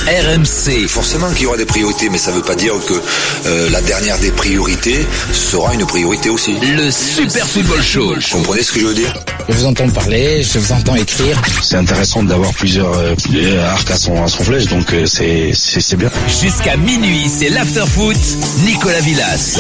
RMC. Forcément qu'il y aura des priorités, mais ça ne veut pas dire que la dernière des priorités sera une priorité aussi. Le Super Football Show. Vous comprenez ce que je veux dire ? Je vous entends parler, je vous entends écrire. C'est intéressant d'avoir plusieurs arcs à son flèche, donc c'est bien. Jusqu'à minuit, c'est l'after-foot. Nicolas Villas.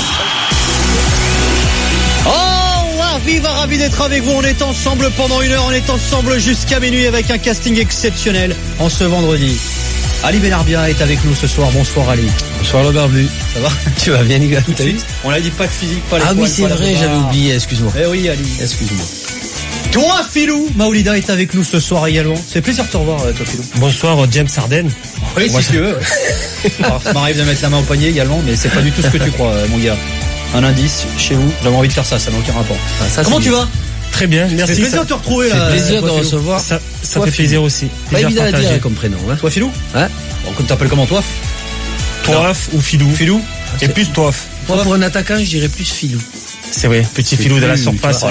Ravi d'être avec vous. On est ensemble pendant 1 heure. On est ensemble jusqu'à minuit avec un casting exceptionnel en ce vendredi. Ali Benarbia est avec nous ce soir. Bonsoir Ali. Bonsoir le barbu. Ça va ? Tu vas bien Nicolas ? Tout de suite. On l'a dit, pas de physique, pas les poils. Ah oui, c'est vrai, j'avais oublié, excuse-moi. Eh oui Ali. Excuse-moi. Toi Philou, Maoulida est avec nous ce soir également. C'est plaisir de te revoir toi Philou. Bonsoir James Harden. Oui, si tu veux. Alors, ça m'arrive de mettre la main au poignet également, mais c'est pas du tout ce que tu crois mon gars. Un indice chez vous, j'avais envie de faire ça n'a aucun rapport. Comment tu vas ? Très bien, merci. C'est plaisir de te retrouver. C'est plaisir de recevoir. Ça fait plaisir aussi. Pas évident à dire comme prénom. Hein. Toi Philou ? Ouais. Bon, comme t'appelles comment toi ? Toif ou Filou ? Filou. Et plus Toif. Moi pour un attaquant, je dirais plus Filou. C'est vrai, petit Filou de la surface,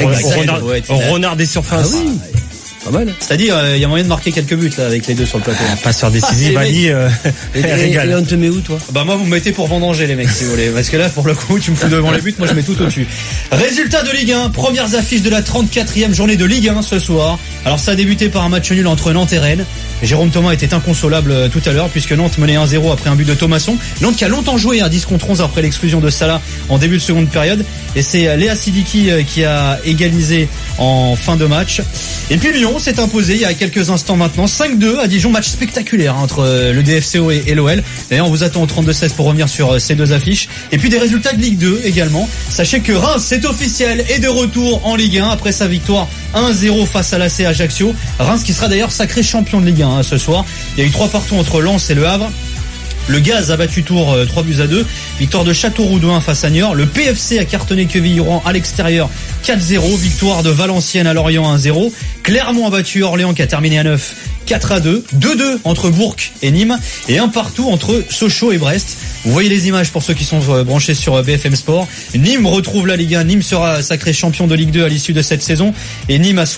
renard des surfaces. Ah oui. Pas mal. C'est-à-dire, il y a moyen de marquer quelques buts là avec les deux sur le plateau. Passeur décisif, Ali, régale. Et on te met où toi ? Bah moi vous me mettez pour vendanger les mecs si vous voulez. Parce que là pour le coup tu me fous devant les buts, moi je mets tout au-dessus. Résultat de Ligue 1, premières affiches de la 34e journée de Ligue 1 ce soir. Alors ça a débuté par un match nul entre Nantes et Rennes. Jérôme Thomas était inconsolable tout à l'heure puisque Nantes menait 1-0 après un but de Thomasson. Nantes qui a longtemps joué à 10-11 après l'exclusion de Salah en début de seconde période. Et c'est Léa Sidiki qui a égalisé en fin de match. Et puis Lyon s'est imposé il y a quelques instants maintenant 5-2 à Dijon, match spectaculaire entre le DFCO et l'OL. D'ailleurs on vous attend au 32-16 pour revenir sur ces deux affiches. Et puis des résultats de Ligue 2 également. Sachez que Reims, c'est officiel, est de retour en Ligue 1 après sa victoire 1-0 face à l'AC Ajaccio. Reims qui sera d'ailleurs sacré champion de Ligue 1 ce soir. Il y a eu 3 partout entre Lens et Le Havre. Le Gaz a battu Tours 3-2. Victoire de Châteauroux 2-1 face à Niort. Le PFC a cartonné Quevilly-Rouen à l'extérieur 4-0. Victoire de Valenciennes à Lorient 1-0. Clermont a battu Orléans qui a terminé à 9 4-2. 2-2 entre Bourg et Nîmes. Et un partout entre Sochaux et Brest. Vous voyez les images pour ceux qui sont branchés sur BFM Sport. Nîmes retrouve la Ligue 1. Nîmes sera sacré champion de Ligue 2 à l'issue de cette saison. Et Nîmes a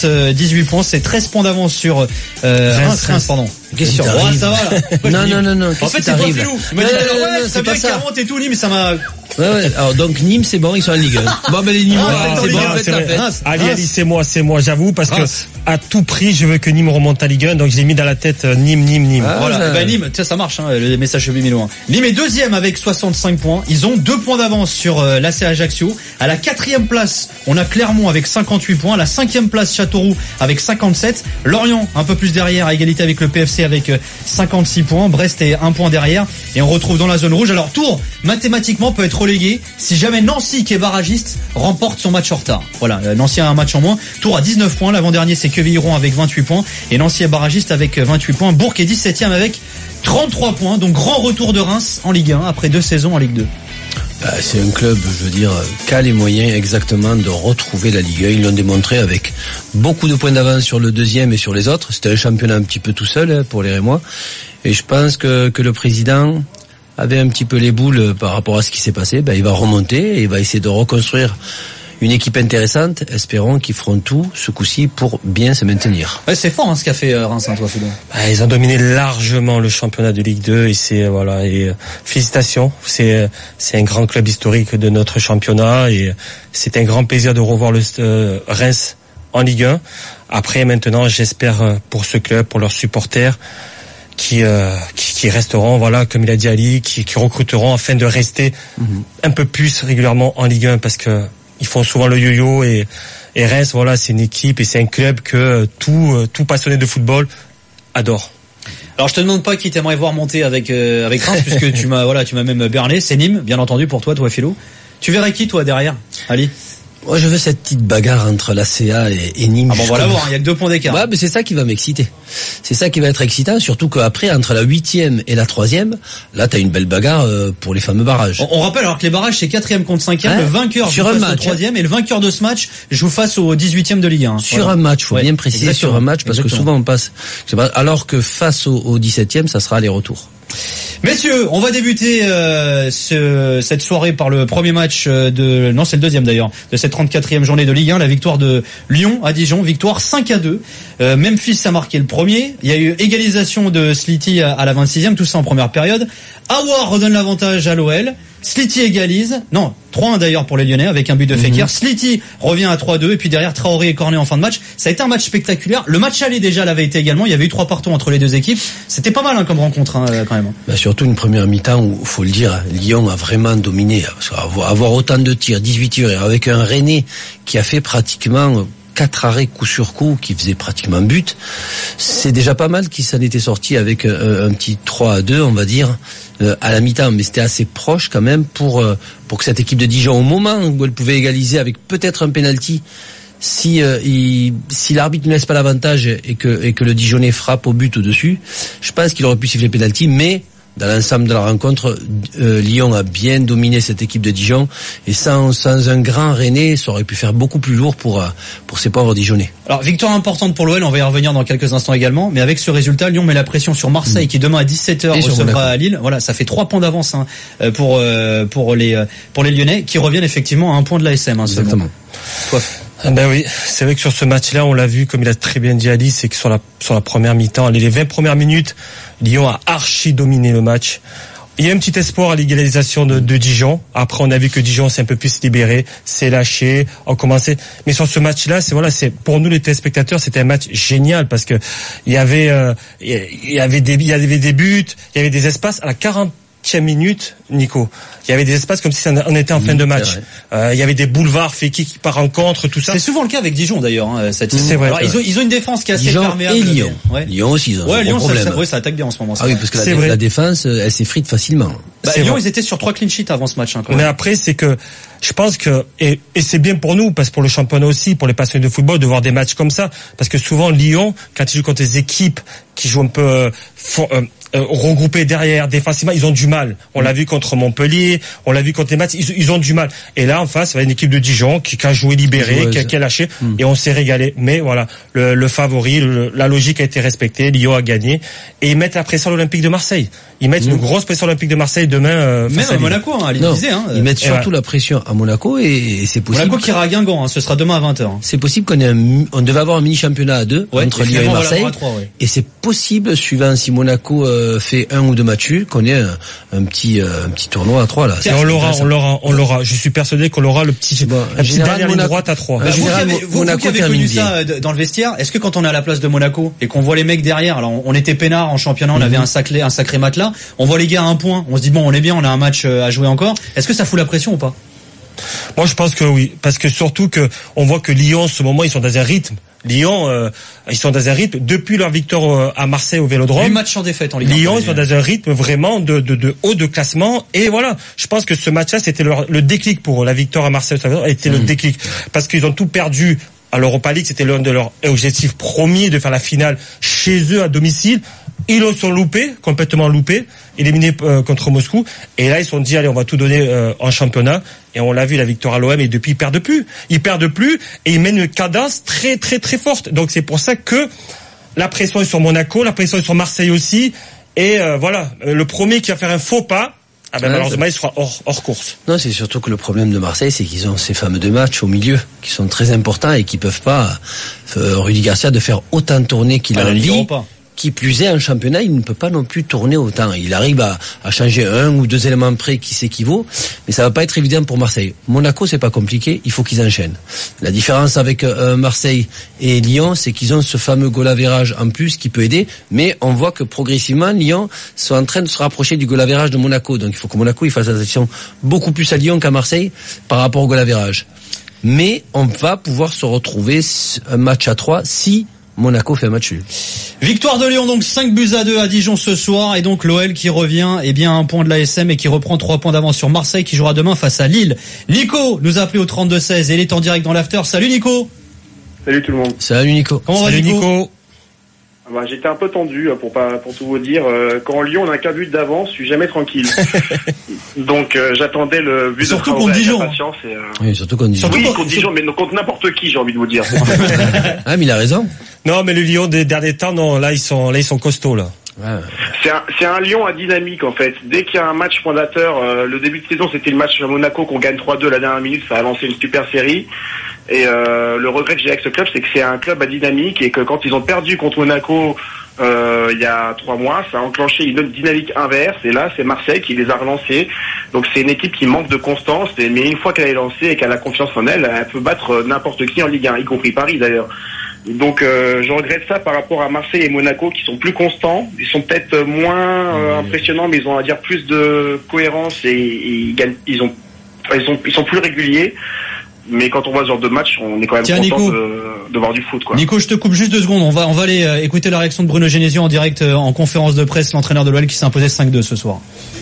78 points. C'est 13 points d'avance sur Reims, pardon. Qu'est-ce qui t'arrive ? Ça va là. Non. En fait, c'est toi Philou. Il m'a dit c'est bien 40 et tout Nîmes, ça m'a... Ouais. Alors donc Nîmes c'est bon, ils sont en Ligue 1. Bon ben les Nîmois, c'est bon, c'est vrai. Ali, c'est moi, j'avoue, parce que à tout prix, je veux que Nîmes remonte à Ligue 1, donc je l'ai mis dans la tête Nîmes. Voilà, Nîmes, ça marche, le message chez Milo. Nîmes est deuxième avec 65 points. Ils ont 2 points d'avance sur l'AC Ajaccio. À la 4e place, on a Clermont avec 58 points. À la 5e place, Châteauroux avec 57. Lorient, un peu plus derrière, à égalité avec le PFC avec 56 points. Brest est 1 point derrière. Et on retrouve dans la zone rouge. Alors Tours, mathématiquement, peut être relégué si jamais Nancy, qui est barragiste, remporte son match en retard. Voilà, Nancy a un match en moins. Tours a 19 points. L'avant-dernier, c'est Quevilly-Rouen avec 28 poinns. Et Nancy est barragiste avec 28 points. Bourg est 17e avec 33 points. Donc grand retour de Reims en Ligue 1 après 2 saisons en Ligue 2. C'est un club, je veux dire, qui a les moyens exactement de retrouver la Ligue 1. Ils l'ont démontré avec beaucoup de points d'avance sur le deuxième et sur les autres. C'était un championnat un petit peu tout seul pour les Rémois. Et je pense que le président avait un petit peu les boules par rapport à ce qui s'est passé. Il va remonter et il va essayer de reconstruire une équipe intéressante. Espérons qu'ils feront tout ce coup-ci pour bien se maintenir. Ouais, c'est fort ce qu'a fait Reims, toi Philou. Ils ont dominé largement le championnat de Ligue 2 et félicitations. C'est un grand club historique de notre championnat et c'est un grand plaisir de revoir le Reims en Ligue 1. Après maintenant, j'espère pour ce club, pour leurs supporters, qui resteront, voilà, comme il a dit Ali, qui recruteront afin de rester un peu plus régulièrement en Ligue 1 parce que ils font souvent le yo-yo et Reims, voilà, c'est une équipe et c'est un club que tout passionné de football adore. Alors je te demande pas qui t'aimerais voir monter avec Reims puisque tu m'as même berné, c'est Nîmes, bien entendu pour toi Philou. Tu verrais qui toi derrière, Ali? Moi, je veux cette petite bagarre entre la CA et Nîmes. Ah bon, voilà, il y a que 2 points d'écart. Ouais, mais c'est ça qui va m'exciter. C'est ça qui va être excitant, surtout qu'après, entre la 8e et la 3e, là, t'as une belle bagarre pour les fameux barrages. On rappelle alors que les barrages, c'est 4e contre 5e, le vainqueur joue face au 3e et le vainqueur de ce match joue face au 18e de Ligue 1. Sur un match, faut bien préciser, sur un match, parce que souvent on passe. Alors que face au 17e, ça sera aller-retour. Messieurs, on va débuter cette soirée par le premier match c'est le deuxième d'ailleurs, de cette 34e journée de Ligue 1, la victoire de Lyon à Dijon, victoire 5-2. Memphis a marqué le premier, il y a eu égalisation de Slity à la 26e, tout ça en première période. Aouar redonne l'avantage à l'OL. Slity égalise, 3-1 d'ailleurs pour les Lyonnais avec un but de Fekir. Slity revient à 3-2 et puis derrière Traoré et Cornet en fin de match. Ça a été un match spectaculaire. Le match aller déjà l'avait été également. Il y avait eu 3 partants entre les deux équipes. C'était pas mal comme rencontre quand même. Surtout une première mi-temps où, faut le dire, Lyon a vraiment dominé. Avoir autant de tirs, 18 tirs, avec un René qui a fait pratiquement 4 arrêts coup sur coup, qui faisait pratiquement but. C'est déjà pas mal qu'il s'en était sorti avec un petit 3-2, on va dire, à la mi-temps. Mais c'était assez proche quand même pour que cette équipe de Dijon, au moment où elle pouvait égaliser avec peut-être un penalty, si l'arbitre ne laisse pas l'avantage et que le Dijonais frappe au but au-dessus, je pense qu'il aurait pu siffler penalty, mais dans l'ensemble de la rencontre, Lyon a bien dominé cette équipe de Dijon et sans un grand René, ça aurait pu faire beaucoup plus lourd pour ces pauvres Dijonnais. Alors, victoire importante pour l'OL, on va y revenir dans quelques instants également, mais avec ce résultat, Lyon met la pression sur Marseille qui demain à 17h recevra à Lille. Voilà, ça fait 3 points d'avance pour les Lyonnais qui reviennent effectivement à 1 point de l'ASM. Exactement. Ben oui, c'est vrai que sur ce match-là, on l'a vu, comme il a très bien dit Ali, c'est que sur la première mi-temps, les 20 premières minutes, Lyon a archi dominé le match. Il y a un petit espoir à l'égalisation de Dijon. Après, on a vu que Dijon s'est un peu plus libéré, s'est lâché, a commencé. Mais sur ce match-là, c'est pour nous les téléspectateurs, c'était un match génial parce que il y avait des buts, il y avait des espaces à la 40e minute, Nico. Il y avait des espaces comme si on était en fin de match. Il y avait des boulevards, Fekir qui part en contre, tout ça. C'est souvent le cas avec Dijon d'ailleurs. C'est vrai. Alors, ils ont une défense qui est assez perméable. Et Lyon. Ouais. Lyon aussi, ils ont un Lyon, problème. ça attaque bien en ce moment. Ah oui, parce que la défense, elle s'effrite facilement. Lyon, ils étaient sur 3 clean sheets avant ce match. Mais après, c'est que je pense que et c'est bien pour nous, parce que pour le championnat aussi, pour les passionnés de football, de voir des matchs comme ça, parce que souvent Lyon, quand ils jouent contre des équipes qui jouent un peu regroupés derrière, défensivement, ils ont du mal. On l'a vu contre Montpellier, on l'a vu contre les Mets, ils ont du mal. Et là, en face, il y a une équipe de Dijon qui a joué libéré, qui a lâché, et on s'est régalé. Mais voilà, le favori, la logique a été respectée, Lyon a gagné, et ils mettent la pression à l'Olympique de Marseille. Ils mettent une grosse pression à l'Olympique de Marseille demain. Même à Monaco, ils mettent surtout la pression à Monaco, et c'est possible. Monaco qui ira à Guingamp, ce sera demain à 20h. C'est possible on devait avoir un mini-championnat à 2 entre Lyon et Marseille, et c'est possible, suivant si Monaco fait 1 ou 2 matchs, qu'on ait un petit tournoi à 3 là. Et on l'aura. Je suis persuadé qu'on aura la petite dernière ligne droite à 3. Vous qui avez connu ça dans le vestiaire, est-ce que quand on est à la place de Monaco et qu'on voit les mecs derrière, alors on était peinard en championnat, on avait un sacré matelas, on voit les gars à 1 point, on se dit bon, on est bien, on a un match à jouer encore. Est-ce que ça fout la pression ou pas? Moi, je pense que oui, parce que surtout que on voit que Lyon, en ce moment, ils sont dans un rythme. Lyon, ils sont dans un rythme depuis leur victoire à Marseille au Vélodrome. 8 matchs en défaite en Ligue 1. Lyon, ils sont dans un rythme vraiment de haut de classement. Et voilà, je pense que ce match-là, c'était le déclic pour eux. La victoire à Marseille a été le déclic, parce qu'ils ont tout perdu à l'Europa League. C'était l'un de leurs objectifs promis de faire la finale chez eux à domicile. Ils le sont loupés, complètement loupés, éliminés contre Moscou. Et là, ils se sont dit, allez, on va tout donner en championnat. Et on l'a vu, la victoire à l'OM, et depuis, ils perdent plus. Ils perdent plus, et ils mènent une cadence très, très, très forte. Donc, c'est pour ça que la pression est sur Monaco, la pression est sur Marseille aussi. Et voilà, le premier qui va faire un faux pas, malheureusement, il sera hors course. Non, c'est surtout que le problème de Marseille, c'est qu'ils ont ces fameux 2 matchs au milieu, qui sont très importants et qui peuvent pas, Rudy Garcia, de faire autant tourner qu'il a envie. Qui plus est, en championnat, il ne peut pas non plus tourner autant. Il arrive à changer 1 ou 2 éléments près qui s'équivaut, mais ça va pas être évident pour Marseille. Monaco, c'est pas compliqué, il faut qu'ils enchaînent. La différence avec Marseille et Lyon, c'est qu'ils ont ce fameux goal average en plus qui peut aider, mais on voit que progressivement, Lyon sont en train de se rapprocher du goal average de Monaco. Donc il faut que Monaco il fasse attention beaucoup plus à Lyon qu'à Marseille par rapport au goal average. Mais on va pouvoir se retrouver un match à 3 si Monaco fait un match nul. Victoire de Lyon, donc 5-2 à Dijon ce soir, et donc l'OL qui revient à 1 point de l'ASM et qui reprend 3 points d'avance sur Marseille qui jouera demain face à Lille. Nico nous a appelé au 32-16 et il est en direct dans l'after. Salut Nico. Salut tout le monde. Salut Nico. Comment va Nico? J'étais un peu tendu pour tout vous dire. Quand Lyon on a qu'un but d'avance, je suis jamais tranquille. Donc j'attendais le but surtout contre Dijon. Oui, surtout contre Dijon. Oui, contre Dijon, mais contre n'importe qui, j'ai envie de vous dire. Ah, mais il a raison. Non, mais le Lyon des derniers temps, non, là ils sont costauds là. C'est C'est un Lyon à dynamique en fait. Dès qu'il y a un match fondateur, le début de saison c'était le match à Monaco qu'on gagne 3-2 la dernière minute, ça a lancé une super série. Et le regret que j'ai avec ce club, c'est que c'est un club à dynamique et que quand ils ont perdu contre Monaco il y a 3 mois, ça a enclenché une autre dynamique inverse. Et là, c'est Marseille qui les a relancés. Donc c'est une équipe qui manque de constance, mais une fois qu'elle est lancée et qu'elle a confiance en elle, elle peut battre n'importe qui en Ligue 1, y compris Paris d'ailleurs. Donc je regrette ça par rapport à Marseille et Monaco qui sont plus constants. Ils sont peut-être moins impressionnants, mais ils ont à dire plus de cohérence et ils sont plus réguliers. Mais quand on voit ce genre de match, on est quand même content de voir du foot, quoi. Nico, je te coupe juste 2 secondes. On va aller écouter la réaction de Bruno Genesio en direct en conférence de presse, l'entraîneur de l'OL qui s'est imposé 5-2 ce soir.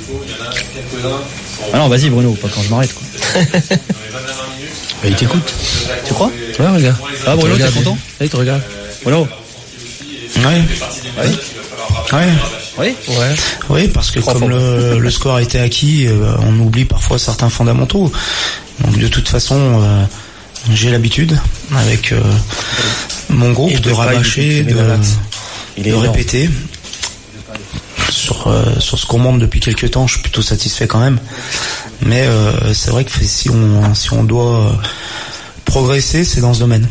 Ah non, vas-y Bruno, pas quand je m'arrête, quoi. Il t'écoute. Tu crois? Ouais, regarde. Ah Bruno, t'es content? Il te regarde. Bruno. Oui, parce que comme le score a été acquis, on oublie parfois certains fondamentaux. Donc de toute façon, j'ai l'habitude avec mon groupe de rabâcher, de répéter. Sur ce qu'on monte depuis quelques temps, je suis plutôt satisfait quand même. Mais c'est vrai que si on doit progresser, c'est dans ce domaine.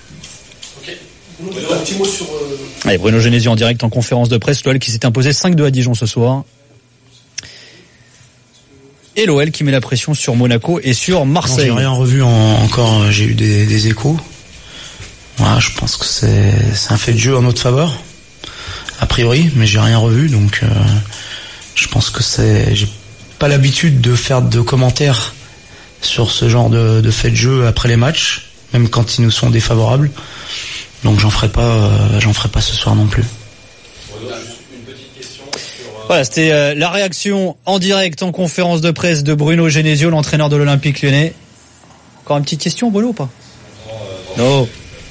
Un petit mot sur... Allez, Bruno Genesio en direct en conférence de presse, l'OL qui s'est imposé 5-2 à Dijon ce soir. Et l'OL qui met la pression sur Monaco et sur Marseille. Non, j'ai rien revu encore, j'ai eu des échos. Voilà, je pense que c'est un fait de jeu en notre faveur, a priori, mais j'ai rien revu, donc je pense que j'ai pas l'habitude de faire de commentaires sur ce genre de fait de jeu après les matchs, même quand ils nous sont défavorables. Donc j'en ferai pas ce soir non plus. Voilà, c'était la réaction en direct en conférence de presse de Bruno Genesio, l'entraîneur de l'Olympique Lyonnais. Encore une petite question, Bruno, ou pas? Non.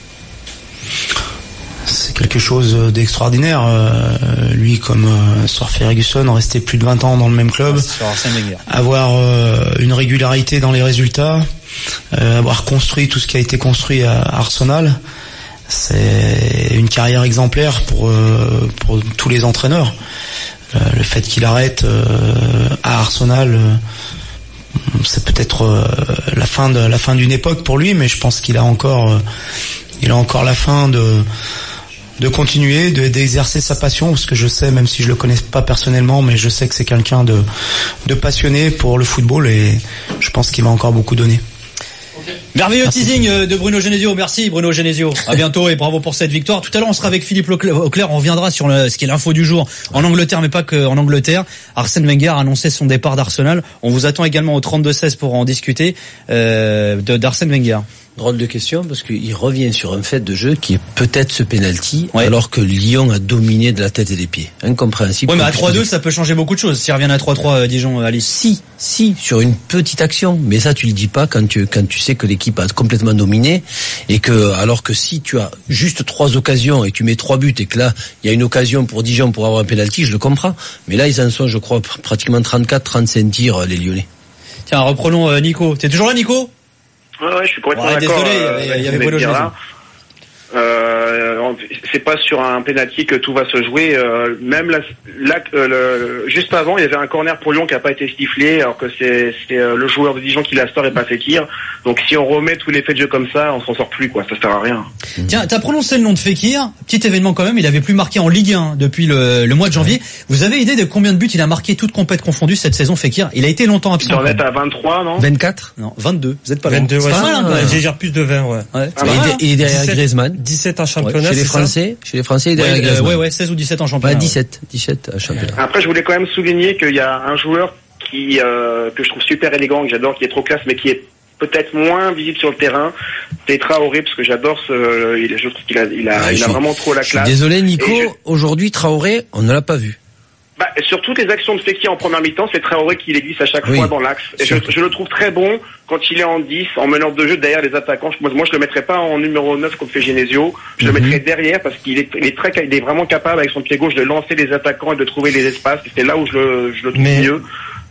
C'est quelque chose d'extraordinaire. Lui, comme Sir Ferguson, resté plus de 20 ans dans le même club, avoir une régularité dans les résultats, avoir construit tout ce qui a été construit à Arsenal. C'est une carrière exemplaire pour tous les entraîneurs. Le fait qu'il arrête à Arsenal, c'est peut-être la fin d'une époque pour lui, mais je pense qu'il a encore la fin de continuer, d'exercer sa passion, parce que je sais, même si je le connais pas personnellement, mais je sais que c'est quelqu'un de passionné pour le football et je pense qu'il va encore beaucoup donner. Merveilleux teasing de Bruno Genesio. Merci Bruno Genesio. À bientôt et bravo pour cette victoire. Tout à l'heure, on sera avec Philippe Auclair. On reviendra sur ce qui est l'info du jour en Angleterre, mais pas que en Angleterre. Arsène Wenger a annoncé son départ d'Arsenal. On vous attend également au 32-16 pour en discuter d'Arsène Wenger. Drôle de question, parce qu'il revient sur un fait de jeu qui est peut-être ce penalty, alors que Lyon a dominé de la tête et des pieds. Incompréhensible. Oui, mais à 3-2, ça peut changer beaucoup de choses. S'ils reviennent à 3-3, Dijon, Alice. Si, sur une petite action. Mais ça, tu le dis pas quand tu sais que l'équipe a complètement dominé et que, alors que si tu as juste 3 occasions et tu mets 3 buts et que là, il y a une occasion pour Dijon pour avoir un penalty, je le comprends. Mais là, ils en sont, je crois, pratiquement 35 tirs, les Lyonnais. Tiens, reprenons Nico. T'es toujours là, Nico? Ouais, je suis complètement d'accord. Désolé, il y avait Bruno Genesio. C'est pas sur un penalty que tout va se jouer. Même juste avant, il y avait un corner pour Lyon qui a pas été sifflé, alors que c'est le joueur de Dijon qui l'a store et pas Fekir. Donc si on remet tous les faits de jeu comme ça, on s'en sort plus, quoi. Ça sert à rien. Tiens, t'as prononcé le nom de Fekir. Petit événement quand même. Il avait plus marqué en Ligue 1 depuis le mois de janvier. Vous avez idée de combien de buts il a marqué toutes compètes confondues cette saison, Fekir? Il a été longtemps absent. Il doit être à 23, non? 24? Non, 22. Vous êtes pas 22, loin. ouais. C'est pas mal, hein, quand même. J'ai géré plus de 20, ouais. Et derrière 17, Griezmann. 17 en championnat. Chez les Français, et derrière Griezmann. Ouais, 16 ou 17 en championnat. 17 en championnat. Après, je voulais quand même souligner qu'il y a un joueur que je trouve super élégant, que j'adore, qui est trop classe, mais qui est peut-être moins visible sur le terrain. C'est Traoré, parce que j'adore je trouve qu'il a vraiment trop la classe. Désolé, Nico, aujourd'hui, Traoré, on ne l'a pas vu. Sur toutes les actions de Fekir en première mi-temps, c'est Traoré qui les glisse à chaque fois dans l'axe. Et je le trouve très bon quand il est en 10, en meneur de jeu derrière les attaquants. Moi, je le mettrais pas en numéro 9 comme fait Genesio. Je le mettrais derrière parce qu'il est vraiment capable avec son pied gauche de lancer les attaquants et de trouver les espaces. Et c'est là où je le trouve mieux.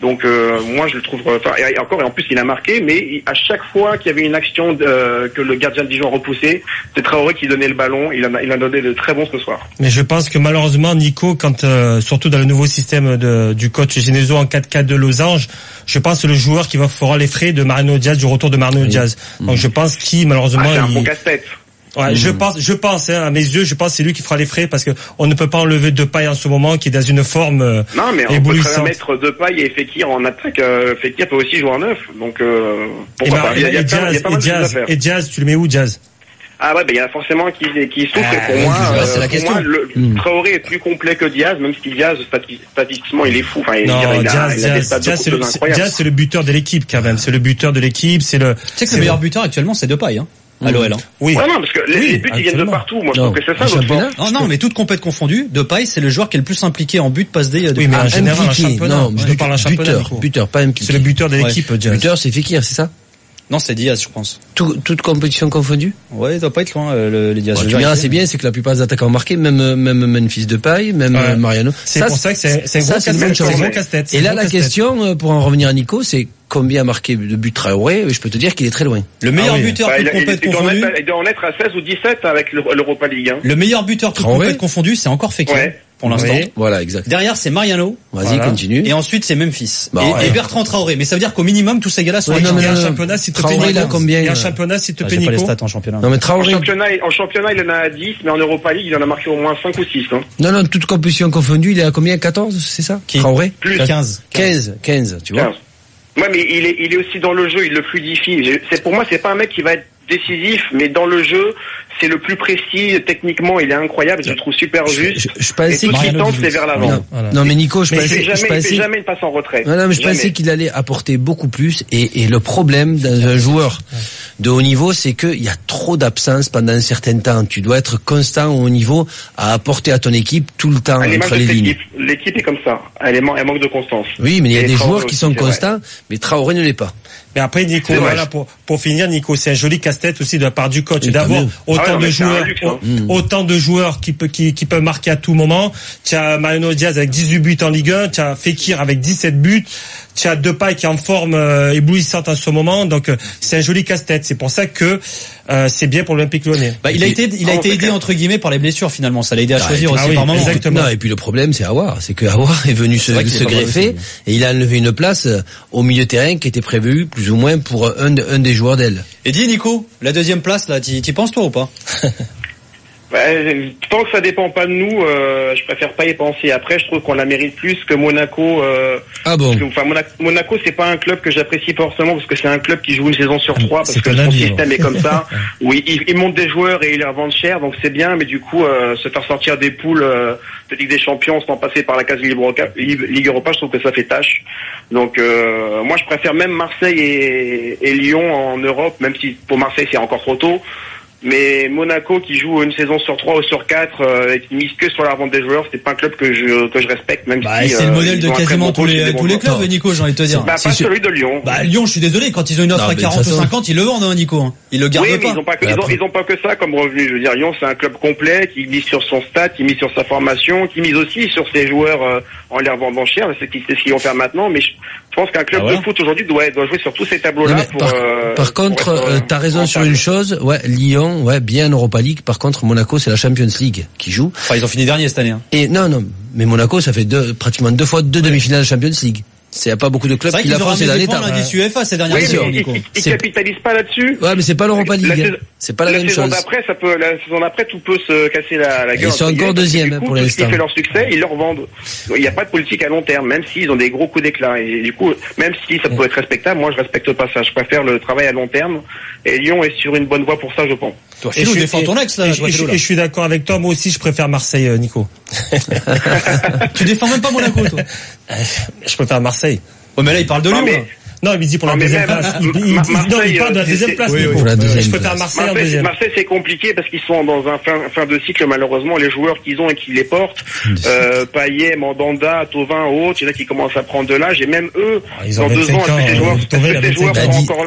Donc moi je le trouve, et en plus il a marqué, mais à chaque fois qu'il y avait une action que le gardien de Dijon repoussait, c'est Traoré qui donnait le ballon. Il en a donné de très bons ce soir. Mais je pense que malheureusement Nico, quand surtout dans le nouveau système du coach Genesio en 4-4 de losange, je pense que le joueur qui fera les frais de Mariano Diaz, du retour de Mariano Diaz. Donc je pense qu'il malheureusement c'est un bon casse-tête. Ouais, je pense, à mes yeux, je pense que c'est lui qui fera les frais parce que on ne peut pas enlever Depay en ce moment qui est dans une forme non, mais on éblouissante. peut mettre Depay et Fekir en attaque. Fekir peut aussi jouer en neuf, donc pourquoi pas. Il y a pas mal de choses à faire. Et Diaz, tu le mets où, Diaz? Ah ouais, il y en a forcément qui souffrent. Et pour moi, c'est la question. Traoré est plus complet que Diaz, même si Diaz statistiquement il est fou. Enfin, Diaz, c'est le buteur de l'équipe quand même. C'est le buteur de l'équipe. Tu sais que le meilleur buteur actuellement, c'est Depay, hein. À l'OL. Oui. Ouais, non, parce que les buts ils viennent de partout. Moi, je trouve que c'est ça votre force. Non, mais toutes compètes confondues, Depay, c'est le joueur qui est le plus impliqué en but, passe D. Oui, mais en général, un championnat. Non, je parle d'un championnat. Buteur, pas impliqué. C'est le buteur de l'équipe, Diaz. Buteur, c'est Fekir, c'est ça? Non, c'est Diaz, je pense. Toute compétition confondue? Ouais, il doit pas être loin, les Diaz. Tu verras, c'est bien, c'est que la plupart des attaquants ont marqué, même Memphis Depay, même Mariano. C'est pour ça que c'est un gros casse-tête. Et là, la question, pour en revenir à Nico, c'est combien a marqué de buts Traoré? Je peux te dire qu'il est très loin. Le meilleur buteur toute compète confondue. Il doit en être à 16 ou 17 avec l'Europa League. Le meilleur buteur toute compète confondue, c'est encore Fekir. Pour l'instant. Voilà, exact. Derrière, c'est Mariano. Vas-y, continue. Et ensuite, c'est Memphis. Et Bertrand Traoré. Mais ça veut dire qu'au minimum, tous ces gars-là sont il y a un championnat, s'il te plaît, Nico. Il y a un championnat, s'il te plaît, Nico. J'ai pas les stats en championnat. Non, mais Traoré. En championnat, il en a 10, mais en Europa League, il en a marqué au moins 5 ou 6, Non, toute compétition confondue, il est à combien? 14, c'est ça? Traoré? Plus 15, tu vois. Ouais, mais il est aussi dans le jeu, il le fluidifie. Pour moi, c'est pas un mec qui va être décisif, mais dans le jeu, c'est le plus précis. Techniquement, il est incroyable. Je le trouve super juste. Je pensais et tout ce qu'il tente, c'est vers l'avant. Non, mais Nico, il fait jamais une passe en retrait. Non, mais je pensais qu'il allait apporter beaucoup plus. Et le problème dans un joueur de haut niveau, c'est qu'il y a trop d'absence pendant un certain temps. Tu dois être constant au haut niveau à apporter à ton équipe tout le temps entre les lignes. L'équipe est comme ça. Elle manque de constance. Oui, mais il y a des joueurs qui sont constants, mais Traoré ne l'est pas. Mais après, Nico, voilà, pour finir, Nico, c'est un joli casse-tête aussi de la part du coach. D'avoir autant de joueurs qui peuvent marquer à tout moment. Tu as Mariano Diaz avec 18 buts en Ligue 1, tu as Fekir avec 17 buts, tu as Depay qui est en forme éblouissante en ce moment. Donc, c'est un joli casse-tête. C'est pour ça que c'est bien pour l'Olympique Lyonnais. Il a été aidé entre guillemets par les blessures finalement. Ça l'a aidé à choisir aussi par moment. Exactement. Non, et puis le problème, c'est Aouar. C'est que Aouar est venu se greffer et il a enlevé une place au milieu terrain qui était prévue plus ou moins pour un des joueurs d'elle. Et dis Nico, la deuxième place là, t'y penses toi ou pas? Tant que ça dépend pas de nous, je préfère pas y penser. Après, je trouve qu'on la mérite plus que Monaco. Monaco, c'est pas un club que j'apprécie forcément parce que c'est un club qui joue une saison sur 3 parce que son système est comme ça. Oui, ils montent des joueurs et ils les revendent cher, donc c'est bien, mais du coup, se faire sortir des poules de Ligue des Champions sans passer par la case Ligue Europa, je trouve que ça fait tâche. Donc, moi, je préfère même Marseille et Lyon en Europe, même si pour Marseille c'est encore trop tôt. Mais Monaco qui joue une saison sur 3 ou sur 4 et qui mise que sur la revente des joueurs, c'est pas un club que je respecte, même si c'est le modèle de quasiment tous les clubs, Nico, j'ai envie de te dire. Pas celui de Lyon. Lyon, je suis désolé, quand ils ont une offre à 40 ou 50, ils le vendent, Nico. Ils le gardent pas. Ils ont pas que ça comme revenu. Je veux dire, Lyon, c'est un club complet qui mise sur son stade, qui mise sur sa formation, qui mise aussi sur ses joueurs en les revendant cher. C'est ce qu'ils vont faire maintenant, mais je pense qu'un club de foot aujourd'hui doit jouer sur tous ces tableaux-là. Par contre, t'as raison sur une chose. Lyon, bien en Europa League. Par contre, Monaco, c'est la Champions League qui joue. Ils ont fini dernier cette année. Et non, mais Monaco, ça fait pratiquement deux fois deux demi-finales de Champions League. Il n'y a pas beaucoup de clubs qui la font ces derniers temps. L'indice UEFA ces dernières années. Ils capitalisent pas là-dessus. Ouais, mais c'est pas l'Europa League. C'est pas la même chose. La saison d'après, tout peut se casser la gueule. Ils sont encore deuxième pour l'instant. Ils font leur succès, ils leur vendent. Il n'y a pas de politique à long terme, même s'ils ont des gros coups d'éclat. Et du coup, même si ça peut être respectable, moi je respecte pas ça. Je préfère le travail à long terme. Et Lyon est sur une bonne voie pour ça, je pense. Et je défends ton ex là. Et je suis d'accord avec toi. Moi aussi, je préfère Marseille, Nico. Tu défends même pas Monaco, toi. Je préfère Marseille. Oh mais là il parle de Lyon. Non, il dit pour la deuxième place. Il parle de la deuxième place. Je préfère Marseille en deuxième. Marseille, c'est compliqué parce qu'ils sont dans un fin de cycle, malheureusement. Les joueurs qu'ils ont et qui les portent, Payet, Mandanda, Thauvin, autres, il y en a qui commencent à prendre de l'âge. Et même eux, dans 2 ans, est-ce que ces joueurs sont encore là?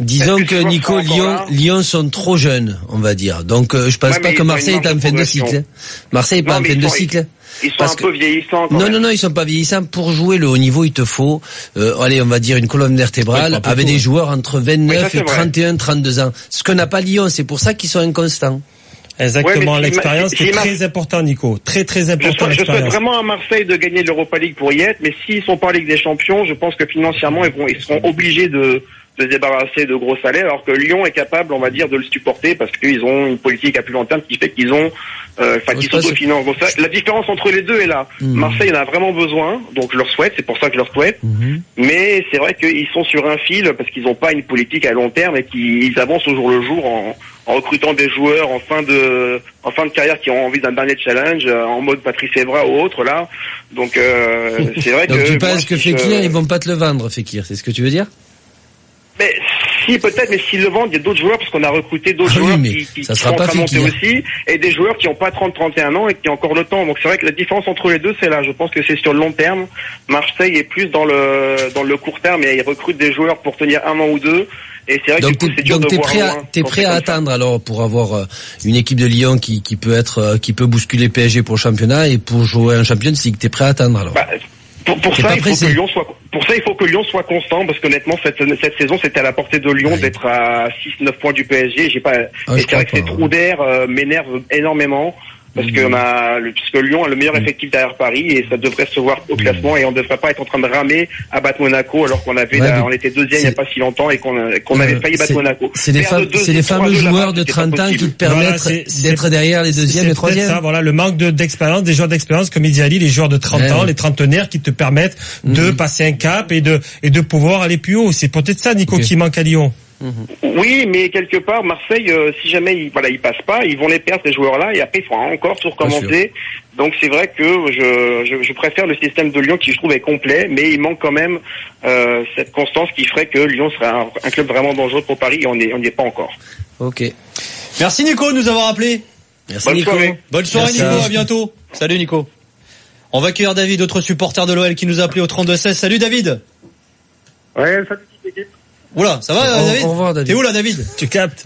Disons que Nico, Lyon sont trop jeunes, on va dire. Donc je pense pas que Marseille est en fin de cycle. Marseille est pas en fin de cycle. Ils sont un peu vieillissants. Non, ils sont pas vieillissants. Pour jouer le haut niveau, il te faut, allez, on va dire une colonne vertébrale avec des joueurs entre 29 et 31, 32 ans. Ce que n'a pas Lyon, c'est pour ça qu'ils sont inconstants. Exactement, l'expérience est très important, Nico. Très important. Je souhaite vraiment à Marseille de gagner l'Europa League pour y être, mais s'ils sont pas en Ligue des Champions, je pense que financièrement, ils seront obligés de se débarrasser de gros salaires, alors que Lyon est capable, on va dire, de le supporter parce qu'ils ont une politique à plus long terme qui fait qu'ils ont, qu'ils s'autofinancent. Donc la différence entre les deux est là. Marseille en a vraiment besoin, donc je leur souhaite, c'est pour ça que je leur souhaite. Mais c'est vrai qu'ils sont sur un fil parce qu'ils n'ont pas une politique à long terme et qu'ils avancent au jour le jour en recrutant des joueurs en fin de carrière qui ont envie d'un dernier challenge, en mode Patrice Evra ou autre là. Donc c'est vrai que. Donc tu penses que Fekir, ils vont pas te le vendre, Fekir, c'est ce que tu veux dire? Mais si, peut-être, mais s'ils le vendent, il y a d'autres joueurs, parce qu'on a recruté d'autres joueurs qui sont en train de monter aussi, et des joueurs qui n'ont pas 30-31 ans et qui ont encore le temps. Donc c'est vrai que la différence entre les deux, c'est là. Je pense que c'est sur le long terme. Marseille est plus dans le court terme et ils recrutent des joueurs pour tenir un an ou deux. Et c'est vrai que du coup, c'est dur de voir loin. T'es prêt à attendre alors pour avoir une équipe de Lyon qui peut bousculer PSG pour le championnat et pour jouer un Champions League. T'es prêt à attendre alors? Pour ça, il faut que Lyon soit constant, parce qu'honnêtement, cette saison, c'était à la portée de Lyon d'être à 6-9 points du PSG. Et c'est vrai que ces trous d'air m'énervent énormément. Parce que Lyon a le meilleur effectif derrière Paris et ça devrait se voir au classement et on ne devrait pas être en train de ramer à battre Monaco alors qu'on était deuxième il n'y a pas si longtemps et qu'on avait failli battre Monaco. C'est les fameux joueurs de 30 ans qui te permettent d'être derrière les deuxièmes et troisièmes. Ça, voilà, le manque d'expérience, des joueurs d'expérience comme il dit Ali, les joueurs de 30 ans, les trentenaires qui te permettent de passer un cap et de pouvoir aller plus haut. C'est peut-être ça, Nico, qui manque à Lyon. Oui, mais quelque part, Marseille, si jamais ils passent pas, ils vont les perdre ces joueurs-là et après il faudra encore tout recommencer. Donc c'est vrai que je préfère le système de Lyon qui je trouve est complet, mais il manque quand même cette constance qui ferait que Lyon serait un club vraiment dangereux pour Paris et on n'y est pas encore. Ok. Merci Nico de nous avoir appelé. Merci Nico. Bonne soirée Nico, à bientôt. Salut Nico. On va accueillir David, autre supporter de l'OL qui nous a appelé au 32-16. Salut David. Ouais, salut l'équipe. Oula, ça va David? Au revoir David. T'es où là David? Tu captes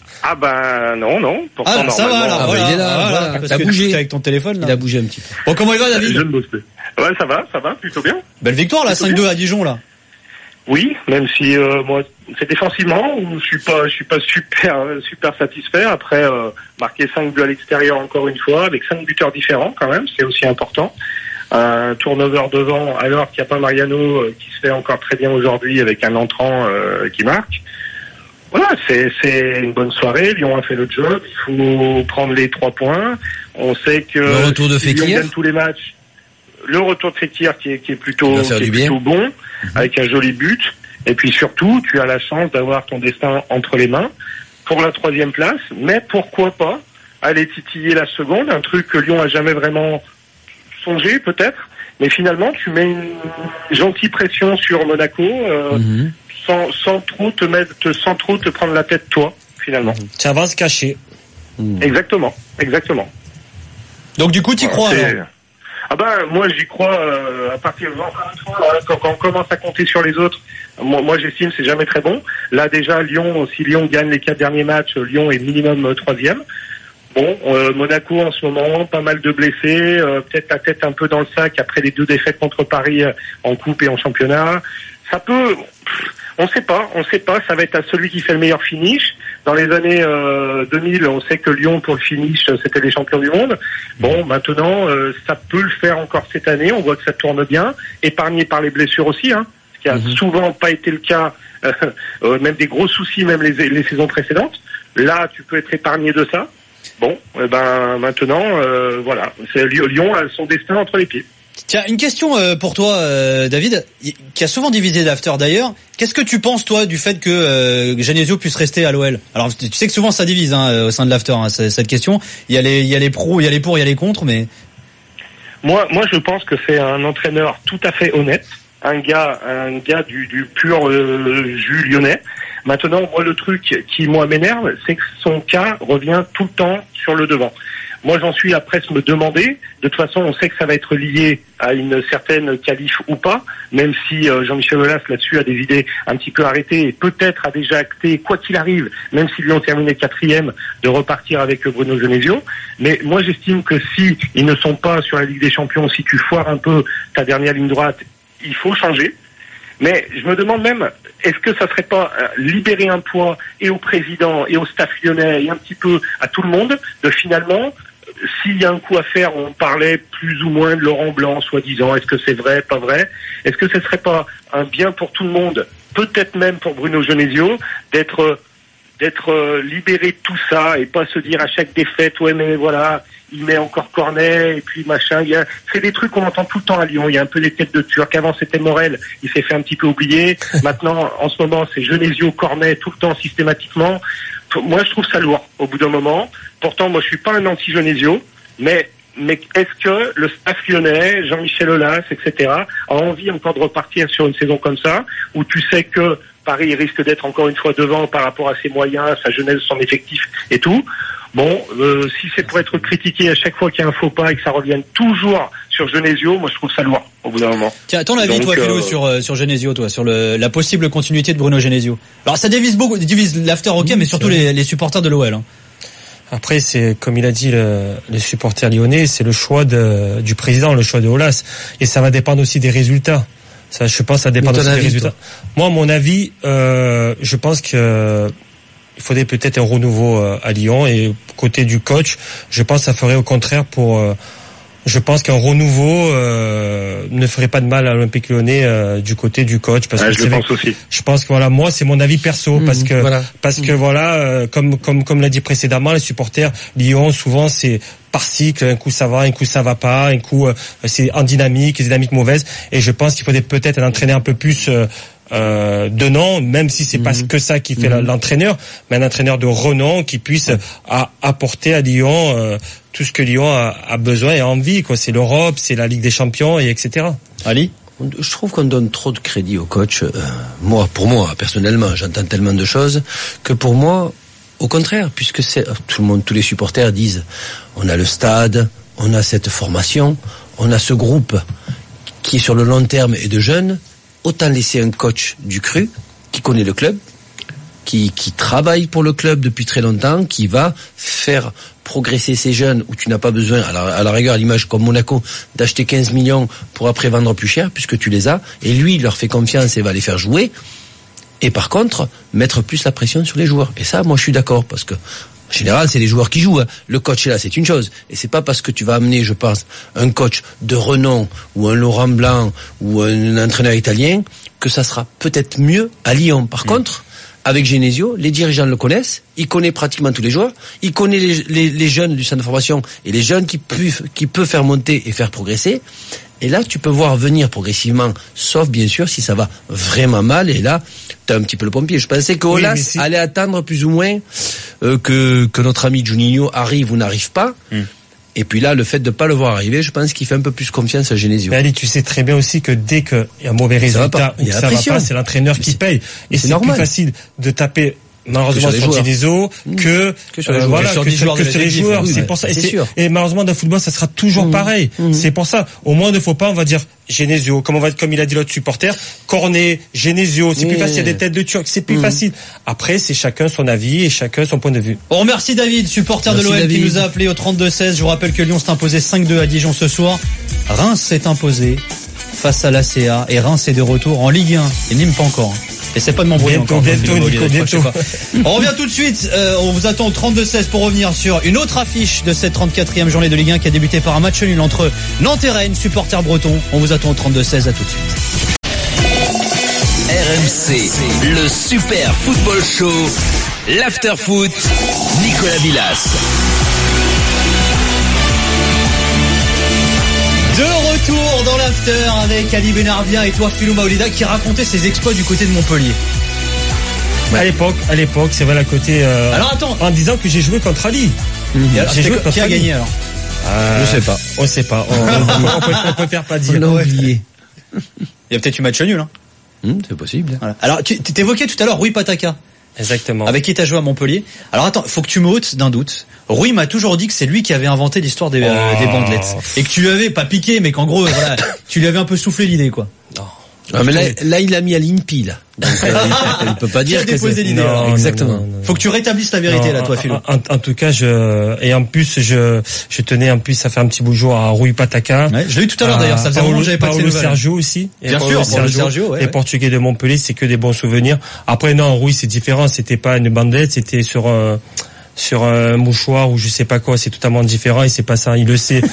Non. Pourtant, ça va là, il est là, voilà. T'as bougé avec ton téléphone là. Il a bougé un petit peu. Bon, comment il va David? Je ne bosse plus. Ouais, ça va, plutôt bien. Belle victoire là, 5-2 à Dijon là. Oui, même si moi c'est défensivement où je suis pas super satisfait. Après marquer 5 buts à l'extérieur encore une fois avec 5 buteurs différents quand même, c'est aussi important. Un turnover devant alors qu'il n'y a pas Mariano qui se fait encore très bien aujourd'hui avec un entrant qui marque. Voilà, c'est une bonne soirée. Lyon a fait le job. Il faut prendre les 3 points. On sait que le retour de Fekir, Lyon gagne tous les matchs. Le retour de Fekir qui est plutôt bon, avec un joli but. Et puis surtout, tu as la chance d'avoir ton destin entre les mains pour la 3e place. Mais pourquoi pas aller titiller la seconde, un truc que Lyon a jamais vraiment songé peut-être. Mais finalement, tu mets une gentille pression sur Monaco sans trop te prendre la tête toi finalement. Ça va se cacher. Exactement. Donc du coup, t'y crois alors? Moi j'y crois à partir de quand on commence à compter sur les autres. Moi j'estime c'est jamais très bon. Là déjà si Lyon gagne les 4 derniers matchs, Lyon est minimum 3e. Bon, Monaco en ce moment, pas mal de blessés, peut-être la tête un peu dans le sac après les 2 défaites contre Paris en coupe et en championnat. Ça peut, on sait pas, ça va être à celui qui fait le meilleur finish. Dans les années 2000, on sait que Lyon pour le finish, c'était les champions du monde. Bon, maintenant, ça peut le faire encore cette année, on voit que ça tourne bien, épargné par les blessures aussi, ce qui a souvent pas été le cas, même des gros soucis, même les saisons précédentes. Là, tu peux être épargné de ça. Bon, maintenant, voilà, Lyon a son destin entre les pieds. Tiens, une question pour toi, David, qui a souvent divisé l'after d'ailleurs. Qu'est-ce que tu penses toi du fait que Genesio puisse rester à l'OL? Alors, tu sais que souvent ça divise au sein de l'after, cette question. Il y a les pros, il y a les pour, il y a les contre, mais moi, je pense que c'est un entraîneur tout à fait honnête, un gars du pur jus lyonnais. Maintenant, moi, le truc qui, m'énerve, c'est que son cas revient tout le temps sur le devant. Moi, j'en suis à presque me demander. De toute façon, on sait que ça va être lié à une certaine qualif ou pas, même si Jean-Michel Aulas là-dessus a des idées un petit peu arrêtées et peut-être a déjà acté, quoi qu'il arrive, même s'ils ont terminé 4e, de repartir avec Bruno Genesio. Mais moi, j'estime que si ils ne sont pas sur la Ligue des Champions, si tu foires un peu ta dernière ligne droite, il faut changer. Mais je me demande même, est-ce que ça serait pas libérer un poids et au président et au staff lyonnais et un petit peu à tout le monde de finalement, s'il y a un coup à faire, on parlait plus ou moins de Laurent Blanc, soi-disant, est-ce que c'est vrai, pas vrai? Est-ce que ce serait pas un bien pour tout le monde, peut-être même pour Bruno Genesio, d'être libéré de tout ça et pas se dire à chaque défaite, ouais mais voilà, il met encore Cornet et puis machin. C'est des trucs qu'on entend tout le temps à Lyon. Il y a un peu des têtes de Turc. Avant c'était Morel, il s'est fait un petit peu oublier. Maintenant, en ce moment, c'est Genesio, Cornet tout le temps systématiquement. Moi, je trouve ça lourd au bout d'un moment. Pourtant, moi, je suis pas un anti-Genesio, mais est-ce que le staff lyonnais, Jean-Michel Aulas, etc., a envie encore de repartir sur une saison comme ça, où tu sais que Paris risque d'être encore une fois devant par rapport à ses moyens, sa jeunesse, son effectif et tout. Bon, si c'est pour être critiqué à chaque fois qu'il y a un faux pas et que ça revienne toujours sur Genesio, moi je trouve ça loin au bout d'un moment. Tiens, ton avis, toi, Philo, sur Genesio, toi, sur la possible continuité de Bruno Genesio. Alors ça divise l'after hockey, mais surtout les supporters de l'OL. Hein. Après, c'est comme il a dit les supporters lyonnais, c'est le choix du président, le choix de Aulas, et ça va dépendre aussi des résultats. Ça, je pense, ça dépend aussi des résultats. Toi. Moi, mon avis, je pense que il faudrait peut-être un renouveau à Lyon, et côté du coach, je pense que ça ferait au contraire je pense qu'un renouveau ne ferait pas de mal à l'Olympique Lyonnais du côté du coach, parce que je pense aussi. Je pense que voilà, moi c'est mon avis perso, parce que comme l'a dit précédemment, les supporters Lyon souvent c'est par cycle, un coup ça va, un coup ça va pas, un coup c'est en dynamique mauvaise, et je pense qu'il faudrait peut-être un entraîneur un peu plus de nom, même si c'est pas que ça qui fait l'entraîneur, mais un entraîneur de renom qui puisse apporter à Lyon tout ce que Lyon a besoin et a envie, quoi. C'est l'Europe, c'est la Ligue des Champions, et etc. Ali? Je trouve qu'on donne trop de crédit au coach. Pour moi, personnellement, j'entends tellement de choses que pour moi, au contraire, puisque c'est tous les supporters disent, on a le stade, on a cette formation, on a ce groupe qui sur le long terme est de jeunes. Autant laisser un coach du cru qui connaît le club, qui travaille pour le club depuis très longtemps, qui va faire progresser ces jeunes où tu n'as pas besoin, à la rigueur, à l'image comme Monaco, d'acheter 15 millions pour après vendre plus cher puisque tu les as, et lui il leur fait confiance et va les faire jouer, et par contre mettre plus la pression sur les joueurs. Et ça, moi je suis d'accord, parce que en général, c'est les joueurs qui jouent. Hein. Le coach est là, c'est une chose. Et c'est pas parce que tu vas amener, je pense, un coach de renom ou un Laurent Blanc ou un entraîneur italien que ça sera peut-être mieux à Lyon. Par contre, avec Genesio, les dirigeants le connaissent. Il connaît pratiquement tous les joueurs. Il connaît les jeunes du centre de formation et les jeunes qui peuvent faire monter et faire progresser. Et là, tu peux voir venir progressivement, sauf bien sûr si ça va vraiment mal. Et là, t'as un petit peu le pompier. Je pensais que Aulas allait attendre plus ou moins que notre ami Juninho arrive ou n'arrive pas. Et puis là, le fait de pas le voir arriver, je pense qu'il fait un peu plus confiance à Genesio. Mais Ali, tu sais très bien aussi que dès qu'il y a un mauvais résultat ou que ça va pas, c'est l'entraîneur qui paye. Et c'est plus facile de taper malheureusement sur Genesio que sur les joueurs. C'est pour ça. Et malheureusement, dans le football, ça sera toujours pareil. C'est pour ça. Au moins, ne faut pas, on va dire, Genesio, comme il a dit l'autre supporter, Cornet, Genesio, c'est plus facile, il y a des têtes de Turcs, c'est plus facile. Après, c'est chacun son avis et chacun son point de vue. On remercie David, supporter de l'OL, qui nous a appelé au 32-16. Je vous rappelle que Lyon s'est imposé 5-2 à Dijon ce soir. Reims s'est imposé face à l'ACA, et Reims est de retour en Ligue 1. Et Nîmes pas encore. Et c'est pas de m'embrouiller encore. Bientôt. On revient tout de suite. On vous attend au 32-16 pour revenir sur une autre affiche de cette 34e journée de Ligue 1 qui a débuté par un match nul entre Nantes et Rennes, supporters bretons. On vous attend au 32-16, à tout de suite. RMC, le Super Football Show, l'After Foot, Nicolas Villas. De retour dans l'after avec Ali Benarbia et toi Philo Maolida qui racontait ses exploits du côté de Montpellier. À l'époque, c'est vrai, à côté. Alors attends, en disant que j'ai joué contre Ali. Qui a gagné alors? Je sais pas. On sait pas. On préfère pas dire. On a oublié. Il y a peut-être eu match nul, hein. C'est possible. Voilà. Alors tu t'évoquais tout à l'heure Rui Pataka. Exactement. Avec qui t'as joué à Montpellier. Alors attends, faut que tu m'ôtes d'un doute. Rui m'a toujours dit que c'est lui qui avait inventé l'histoire des bandelettes. Et que tu lui avais pas piqué, mais qu'en gros, voilà, tu lui avais un peu soufflé l'idée, quoi. Non. Ah, mais là, il a mis à l'INPI, là. Donc, il peut pas dire que c'est l'idée. Non, exactement. Non. Faut que tu rétablisses la vérité, là, toi, Philo. En tout cas, en plus, je tenais en plus à faire un petit bonjour à Rui Pataka. Ouais, je l'ai eu tout à l'heure, d'ailleurs. Ça faisait longtemps que j'avais pas de ces nouvelles. Sergio aussi. Bien sûr, Sergio, ouais. Les Portugais de Montpellier, c'est que des bons souvenirs. Après, non, Rui, c'est différent. C'était pas une bandelette, c'était sur un mouchoir ou je sais pas quoi, c'est totalement différent et c'est pas ça, il le sait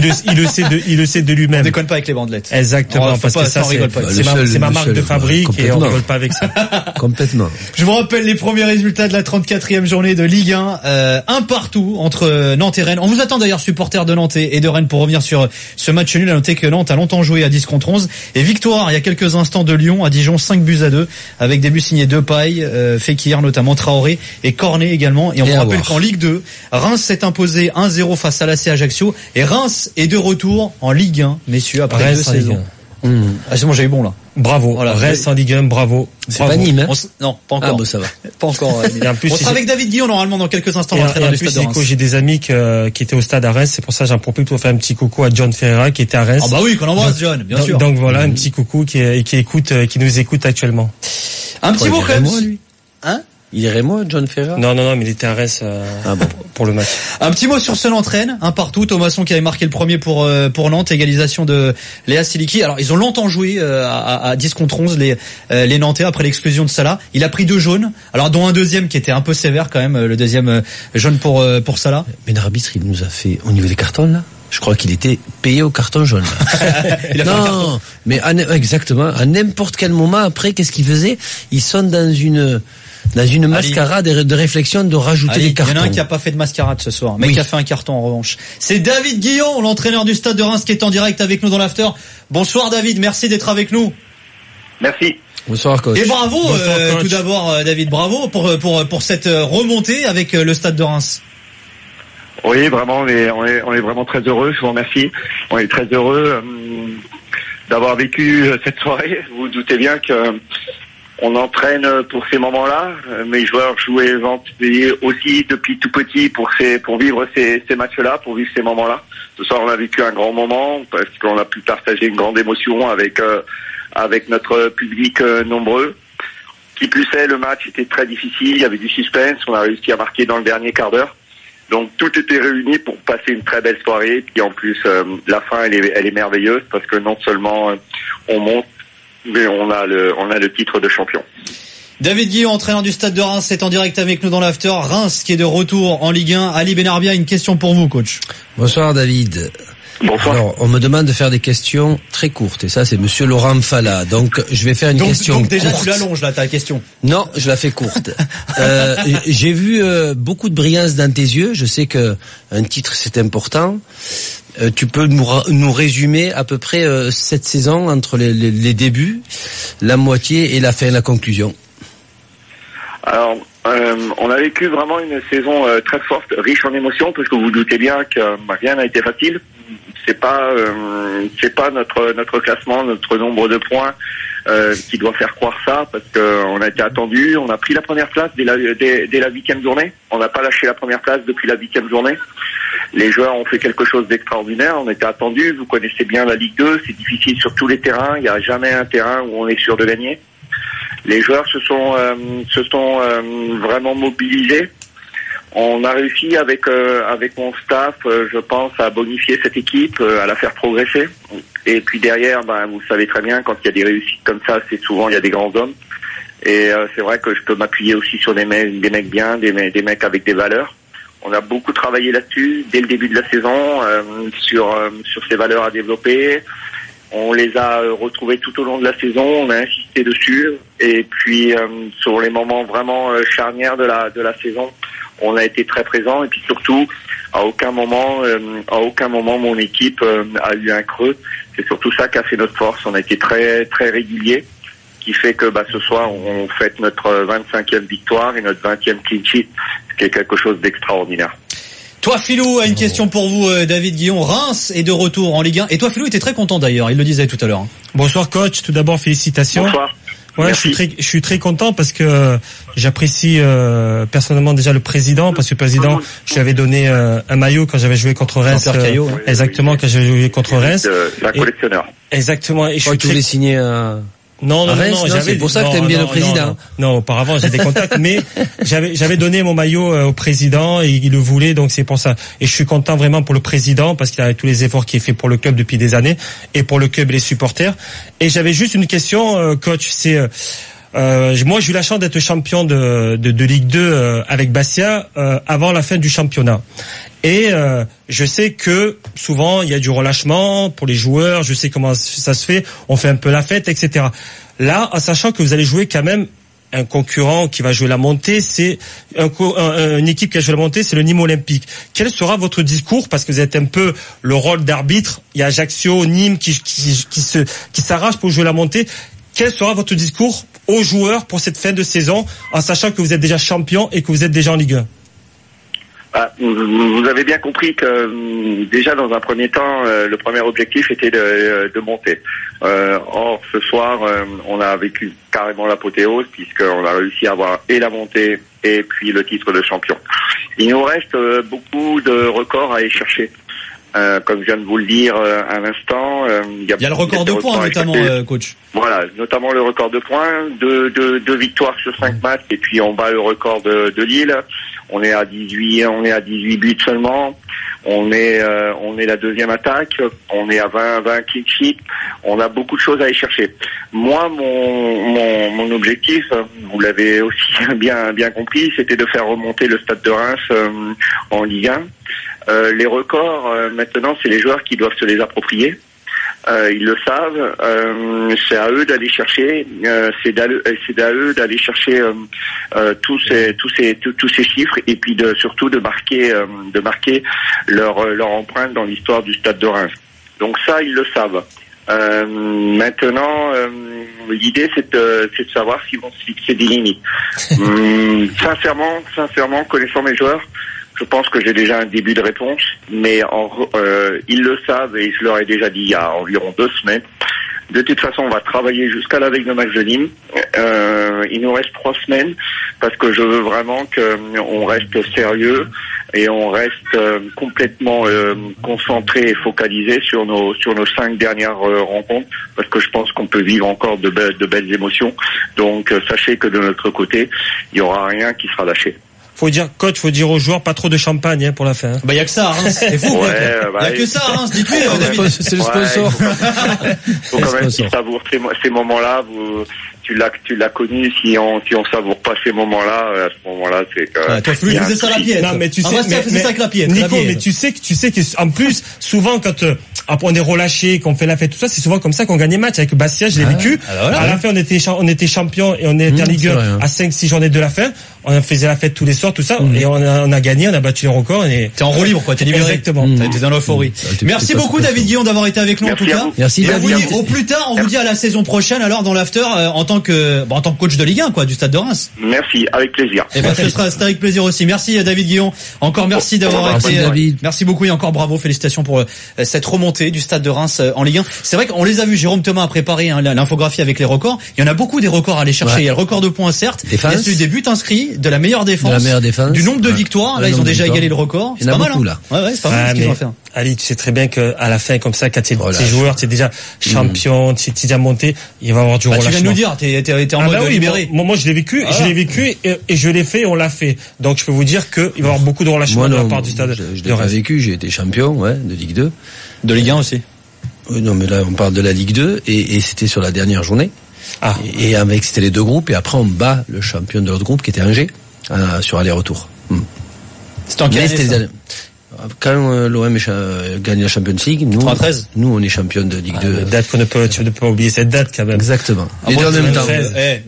de lui-même. On déconne pas avec les bandelettes. Exactement, parce que ça c'est ma marque de fabrique et on rigole pas avec ça. Complètement. Je vous rappelle les premiers résultats de la 34e journée de Ligue 1, un partout entre Nantes et Rennes. On vous attend d'ailleurs, supporters de Nantes et de Rennes, pour revenir sur ce match nul. À noter que Nantes a longtemps joué à 10 contre 11 et victoire il y a quelques instants de Lyon à Dijon, 5-2 avec des buts signés Depay, Fekir notamment, Traoré et Cornet également. Et on vous rappelle qu'en Ligue 2, Reims s'est imposé 1-0 face à l'AC Ajaccio et Reims est de retour en Ligue 1, messieurs, après 2 saisons. Ah, c'est bon, j'ai eu bon là. Bravo. Voilà, Reims en Ligue 1, bravo. C'est pas Nîmes, hein? Non, pas encore. Ah, bon, ça va. Pas encore. Et en plus, on sera avec David Guillon normalement dans quelques instants. Dans le stade de Reims. J'ai des amis qui étaient au stade à Reims, c'est pour ça que j'en profite pour faire un petit coucou à John Ferreira qui était à Reims. Ah bah oui, qu'on embrasse John, bien sûr. Donc voilà, un petit coucou qui nous écoute actuellement. Un petit mot quand même. Hein? Il irait moi, John Ferreira? Non, mais il était à Reims pour le match. Un petit mot sur ce Nantes-Rennes, un partout. Thomasson qui avait marqué le premier pour Nantes, égalisation de Léa Siliki. Alors ils ont longtemps joué à 10 contre 11 les Nantais après l'exclusion de Salah. Il a pris 2 jaunes, alors dont un deuxième qui était un peu sévère quand même, le deuxième jaune pour Salah. Mais l'arbitre il nous a fait au niveau des cartons là. Je crois qu'il était payé au carton jaune. Non, mais exactement. À n'importe quel moment après, qu'est-ce qu'il faisait? Ils sont dans une mascarade de réflexion de rajouter des cartons. Il y en a un qui a pas fait de mascarade ce soir, mais qui a fait un carton en revanche. C'est David Guillon, l'entraîneur du Stade de Reims, qui est en direct avec nous dans l'after. Bonsoir David, merci d'être avec nous. Merci. Bonsoir coach. Et bravo, tout d'abord David, bravo pour cette remontée avec le Stade de Reims. Oui, vraiment, on est vraiment très heureux. Je vous remercie. On est très heureux d'avoir vécu cette soirée. Vous vous doutez bien que on entraîne pour ces moments-là. Mes joueurs jouaient aussi depuis tout petit pour vivre ces matchs-là, pour vivre ces moments-là. Ce soir, on a vécu un grand moment parce qu'on a pu partager une grande émotion avec notre public nombreux. Qui plus est, le match était très difficile. Il y avait du suspense. On a réussi à marquer dans le dernier quart d'heure. Donc tout était réuni pour passer une très belle soirée. Puis en plus, la fin, elle est merveilleuse parce que non seulement on monte, mais on a le titre de champion. David Guillon, entraîneur du Stade de Reims, est en direct avec nous dans l'after. Reims qui est de retour en Ligue 1. Ali Benarbia, une question pour vous, coach. Bonsoir David. Bonsoir. Alors, on me demande de faire des questions très courtes, et ça c'est Monsieur Laurent Falla. Donc, je vais faire une question courte. Donc déjà, tu l'allonges là, ta question. Non, je la fais courte. J'ai vu beaucoup de brillance dans tes yeux. Je sais que un titre c'est important. Tu peux nous résumer à peu près cette saison entre les débuts, la moitié et la fin, la conclusion. Alors, on a vécu vraiment une saison très forte, riche en émotions, parce que vous vous doutez bien que rien n'a été facile. C'est pas notre classement, notre nombre de points qui doit faire croire ça, parce que on a été attendu. On a pris la première place dès la 8e journée. On n'a pas lâché la première place depuis la 8e journée. Les joueurs ont fait quelque chose d'extraordinaire. On était attendus. Vous connaissez bien la Ligue 2. C'est difficile sur tous les terrains. Il n'y a jamais un terrain où on est sûr de gagner. Les joueurs se sont vraiment mobilisés. On a réussi avec mon staff, je pense, à bonifier cette équipe, à la faire progresser. Et puis derrière, vous savez très bien, quand il y a des réussites comme ça, c'est souvent il y a des grands hommes. Et c'est vrai que je peux m'appuyer aussi sur des mecs bien, des mecs avec des valeurs. On a beaucoup travaillé là-dessus dès le début de la saison, sur ces valeurs à développer. On les a retrouvés tout au long de la saison, on a insisté dessus. Et puis sur les moments vraiment charnières de la saison, on a été très présent. Et puis surtout, à aucun moment mon équipe a eu un creux. C'est surtout ça qui a fait notre force. On a été très très régulier, qui fait que ce soir on fête notre 25e victoire et notre 20e clean sheet, ce qui est quelque chose d'extraordinaire. Toi Philou a une question pour vous, David Guillon. Reims est de retour en Ligue 1. Et toi Philou était très content d'ailleurs, il le disait tout à l'heure. Bonsoir coach, tout d'abord félicitations. Bonsoir. Ouais, je suis très content parce que j'apprécie personnellement déjà le président, parce que le président, je lui avais donné un maillot quand j'avais joué contre Reims. Caillot, exactement, quand j'avais joué contre Reims. Un collectionneur. Exactement. Et je suis très signé à... Non, c'est pour ça que t'aimes bien le président. Non, auparavant, j'ai des contacts, mais j'avais donné mon maillot au président et il le voulait, donc c'est pour ça. Et je suis content vraiment pour le président parce qu'il a tous les efforts qu'il fait pour le club depuis des années et pour le club et les supporters. Et j'avais juste une question, coach, c'est moi j'ai eu la chance d'être champion de Ligue 2 avec Bastia avant la fin du championnat. Et je sais que souvent il y a du relâchement pour les joueurs, je sais comment ça se fait, on fait un peu la fête, etc. Là, en sachant que vous allez jouer quand même un concurrent qui va jouer la montée, c'est une équipe qui a joué la montée, c'est le Nîmes Olympique. Quel sera votre discours, parce que vous êtes un peu le rôle d'arbitre, il y a Ajaccio, Nîmes qui s'arrachent pour jouer la montée. Quel sera votre discours aux joueurs pour cette fin de saison, en sachant que vous êtes déjà champion et que vous êtes déjà en Ligue 1? Vous avez bien compris que déjà dans un premier temps, le premier objectif était de monter. Or ce soir, on a vécu carrément l'apothéose puisqu'on a réussi à avoir et la montée et puis le titre de champion. Il nous reste beaucoup de records à aller chercher. Comme je viens de vous le dire à l'instant, il y a le record de points notamment, coach. Voilà, notamment le record de points, deux victoires sur 5 matchs, et puis on bat le record de Lille. On est à 18 buts seulement. On est la deuxième attaque. On est à 20 clean sheets. On a beaucoup de choses à aller chercher. Moi, mon objectif, vous l'avez aussi bien compris, c'était de faire remonter le Stade de Reims en Ligue 1. Les records, maintenant, c'est les joueurs qui doivent se les approprier. Ils le savent. C'est à eux d'aller chercher. C'est à eux d'aller chercher tous ces chiffres et puis surtout de marquer leur empreinte dans l'histoire du Stade de Reims. Donc ça, ils le savent. Maintenant, l'idée c'est de savoir s'ils vont se fixer des limites. Sincèrement, connaissant mes joueurs, je pense que j'ai déjà un début de réponse, mais ils le savent et je leur ai déjà dit il y a environ 2 semaines. De toute façon, on va travailler jusqu'à la veille de match de Nîmes. Il nous reste 3 semaines parce que je veux vraiment qu'on reste sérieux et on reste complètement concentré et focalisé sur nos 5 dernières rencontres parce que je pense qu'on peut vivre encore de belles émotions. Donc sachez que de notre côté, il y aura rien qui sera lâché. Faut dire aux joueurs pas trop de champagne pour la fin. Bah y a que ça, hein, c'est fou. Y a que ça, hein, dites-lui. C'est le sponsor. Faut quand même qu'ils savourent ces moments-là. Tu l'as connu. Si on savoure pas ces moments-là, à ce moment-là, c'est que. Toi, Flou, il faisait ça à la pièce. Non, mais tu sais, faisait ça avec la pièce. Nico, mais tu sais que en plus, souvent quand on est relâché, qu'on fait la fête, tout ça, c'est souvent comme ça qu'on gagne les matchs. Avec Bastia, je l'ai vécu. À la fin, on était champion et on était en Ligue 1 à 5-6 journées de la fin. On faisait la fête tous les soirs, tout ça, et on a gagné, on a battu les records. T'es en roue libre, quoi, t'es libéré. Exactement. T'es dans l'euphorie. Merci beaucoup, David Guillon, d'avoir été avec nous, en tout cas. Merci, David. Au plus tard, on vous dit à la saison prochaine, alors, dans l'after, en tant que coach de Ligue 1, quoi, du Stade de Reims. Merci, avec plaisir. Et c'est avec plaisir aussi. Merci, David Guillon. Encore merci d'avoir été, David. Merci beaucoup et encore bravo, félicitations pour cette remontée du Stade de Reims en Ligue 1. C'est vrai qu'on les a vus, Jérôme Thomas a préparé l'infographie avec les records. Il y en a beaucoup des records à aller chercher. Il y a le record de points, certes. Il y a celui des buts inscrits, de la meilleure défense. Du nombre de victoires, là ils ont déjà égalé le record. C'est pas mal. Ouais, c'est pas mal ce qu'ils vont faire. Ali, tu sais très bien que à la fin comme ça, quand t'es joueur, t'es déjà champion, t'es déjà monté, il va y avoir du relâchement. Tu viens de nous dire, t'es en mode libéré. Moi je l'ai vécu, et je l'ai fait, et on l'a fait. Donc je peux vous dire que il va y avoir beaucoup de relâchement de la part du Stade. Je l'ai pas vécu, j'ai été champion, de Ligue 2. De Ligue 1 aussi. Non, mais là on parle de la Ligue 2 et c'était sur la dernière journée. Et avec c'était les 2 groupes et après on bat le champion de l'autre groupe qui était Angers. Sur aller-retour. C'était en quelle année, quand l'OM gagne la Champions League, nous on est champion de Ligue 2. Date tu ne peux pas oublier cette date quand même. Exactement. Les deux en même temps.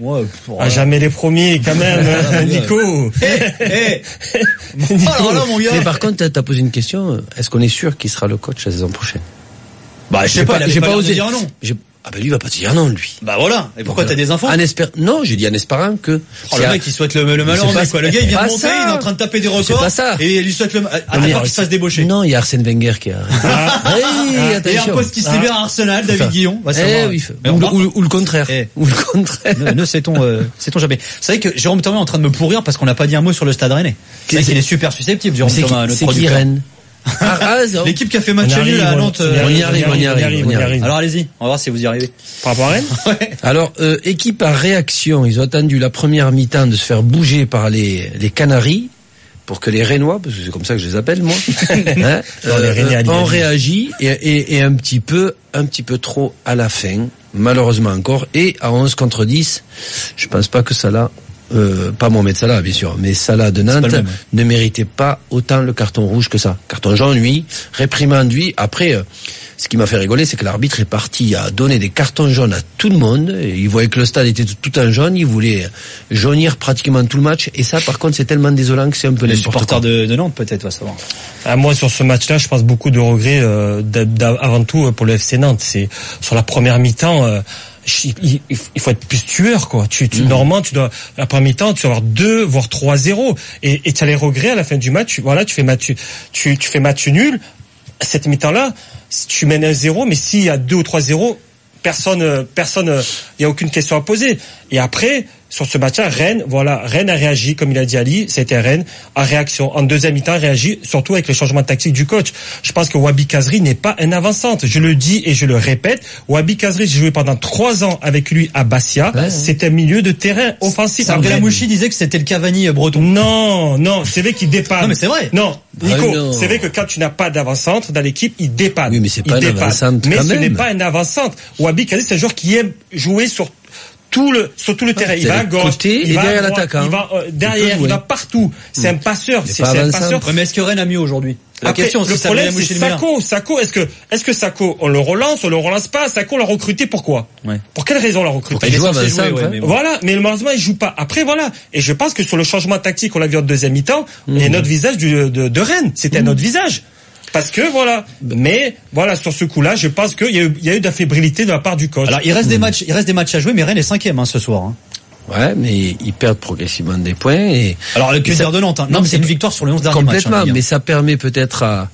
Jamais les premiers quand même, Nico. Alors là, mon gars. Mais par contre, t'as posé une question. Est-ce qu'on est sûr qu'il sera le coach la saison prochaine? Je sais pas. J'ai pas osé dire non. Ah ben lui va pas te dire non, lui. Bah voilà. Et pourquoi t'as des infos? Non, j'ai dit en espérant que. Le mec il souhaite le malheur, quoi. Le gars il vient de monter, il est en train de taper des records. C'est pas ça. Et il lui souhaite attends qu'il se fasse débaucher. Non, il y a Arsène Wenger qui a. Il y a un poste qui se libère à Arsenal, David Guillon. Ou le contraire. Ou le contraire. Ne sait-on jamais. C'est vrai que Jérôme Thomas est en train de me pourrir parce qu'on n'a pas dit un mot sur le Stade Rennais. C'est vrai qu'il est super susceptible, Jérôme Thomas, notre producteur. Rennes. L'équipe qui a fait match nul à Nantes. On y arrive. Alors allez-y, on va voir si vous y arrivez. Par rapport à Rennes. Alors équipe à réaction, ils ont attendu la première mi-temps de se faire bouger par les Canaries pour que les Rennois, parce que c'est comme ça que je les appelle moi, ont réagi et un petit peu trop à la fin, malheureusement encore, et à 11 contre 10, je pense pas que ça l'a. Pas Mohamed Salah bien sûr, mais Salah de Nantes ne méritait pas autant le carton rouge que ça. Carton jaune, lui, réprimande, lui. Après, ce qui m'a fait rigoler, c'est que l'arbitre est parti à donner des cartons jaunes à tout le monde. Il voyait que le stade était tout en jaune, il voulait jaunir pratiquement tout le match. Et ça, par contre, c'est tellement désolant que c'est un peu n'importe quoi. Les supporters de Nantes, peut-être, va savoir. Moi, sur ce match-là, je pense beaucoup de regrets, avant tout pour le FC Nantes. C'est sur la première mi-temps. Il faut être plus tueur, quoi. Normalement, tu dois, la première mi-temps, tu dois avoir 2, voire 3-0. Et tu as les regrets à la fin du match. Voilà, tu fais match nul. Cette mi-temps-là, tu mènes 1-0, mais s'il y a 2 ou 3-0, personne, il y a aucune question à poser. Et après, sur ce match-là, Rennes a réagi, comme il a dit Ali, c'était Rennes, en réaction. En deuxième mi-temps, a réagi, surtout avec les changements tactiques du coach. Je pense que Wabi Kazri n'est pas un avant-centre. Je le dis et je le répète. Wabi Kazri, j'ai joué pendant 3 ans avec lui à Bastia. C'est un milieu de terrain offensif. Lamouchi disait que c'était le Cavani breton. Non, c'est vrai qu'il dépanne. Non, mais c'est vrai. Non, Nico, c'est vrai que quand tu n'as pas d'avant-centre dans l'équipe, il dépanne. Oui, mais c'est pas un avant-centre. Mais ce n'est pas un avant-centre. Wabi Kazri, c'est un joueur qui aime jouer sur tout le terrain. Il va à gauche, il va derrière l'attaquant. Il va derrière, il va partout. C'est un passeur. C'est un passeur. Mais est-ce que Rennes a mieux aujourd'hui? La question, le problème, c'est Sako. Est-ce que Sako, on le relance pas? Sako, on l'a recruté pourquoi? Pour quelle raison on l'a recruté? Voilà, mais malheureusement, il joue pas. Après, voilà. Et je pense que sur le changement tactique, on l'a vu en deuxième mi-temps, il y a notre visage de Rennes. C'était notre visage. Parce que mais sur ce coup-là, je pense qu'il y a eu de la fébrilité de la part du coach. Alors il reste des matchs à jouer, mais Rennes est 5e ce soir. Ouais, mais ils perdent progressivement des points. Alors que dire de Nantes? Non, mais c'est une victoire sur les 11 derniers matchs. Complètement, mais ça permet peut-être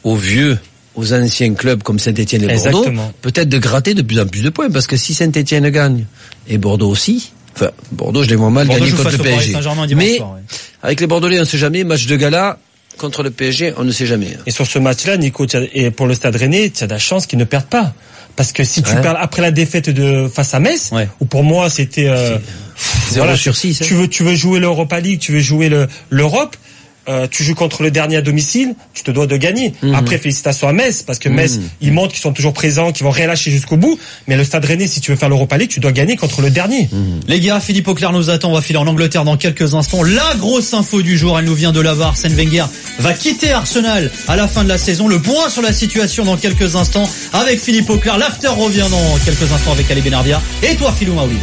aux anciens clubs comme Saint-Étienne et Bordeaux, peut-être de gratter de plus en plus de points, parce que si Saint-Étienne gagne et Bordeaux aussi. Enfin, Bordeaux, je les vois mal gagner contre le PSG. Mais avec les Bordelais, on ne sait jamais. Match de gala. Contre le PSG, on ne sait jamais. Et sur ce match-là, Nico, et pour le Stade Rennais, tu as de la chance qu'ils ne perdent pas. Parce que si tu perds après la défaite face à Metz, où pour moi c'était 0 sur 6. Tu veux jouer l'Europa League, tu veux jouer l'Europe, tu joues contre le dernier à domicile, tu te dois de gagner. Après, félicitations à Metz, parce que Metz, ils montrent qu'ils sont toujours présents, qu'ils vont rien lâcher jusqu'au bout. Mais le Stade Rennais, si tu veux faire l'Europa League, tu dois gagner contre le dernier. Les gars, Philippe Auclair nous attend. On va filer en Angleterre dans quelques instants. La grosse info du jour, elle nous vient de là-bas. Arsène Wenger va quitter Arsenal à la fin de la saison. Le point sur la situation dans quelques instants avec Philippe Auclair. L'after revient dans quelques instants avec Ali Benarbia. Et toi, Philou Maoulida.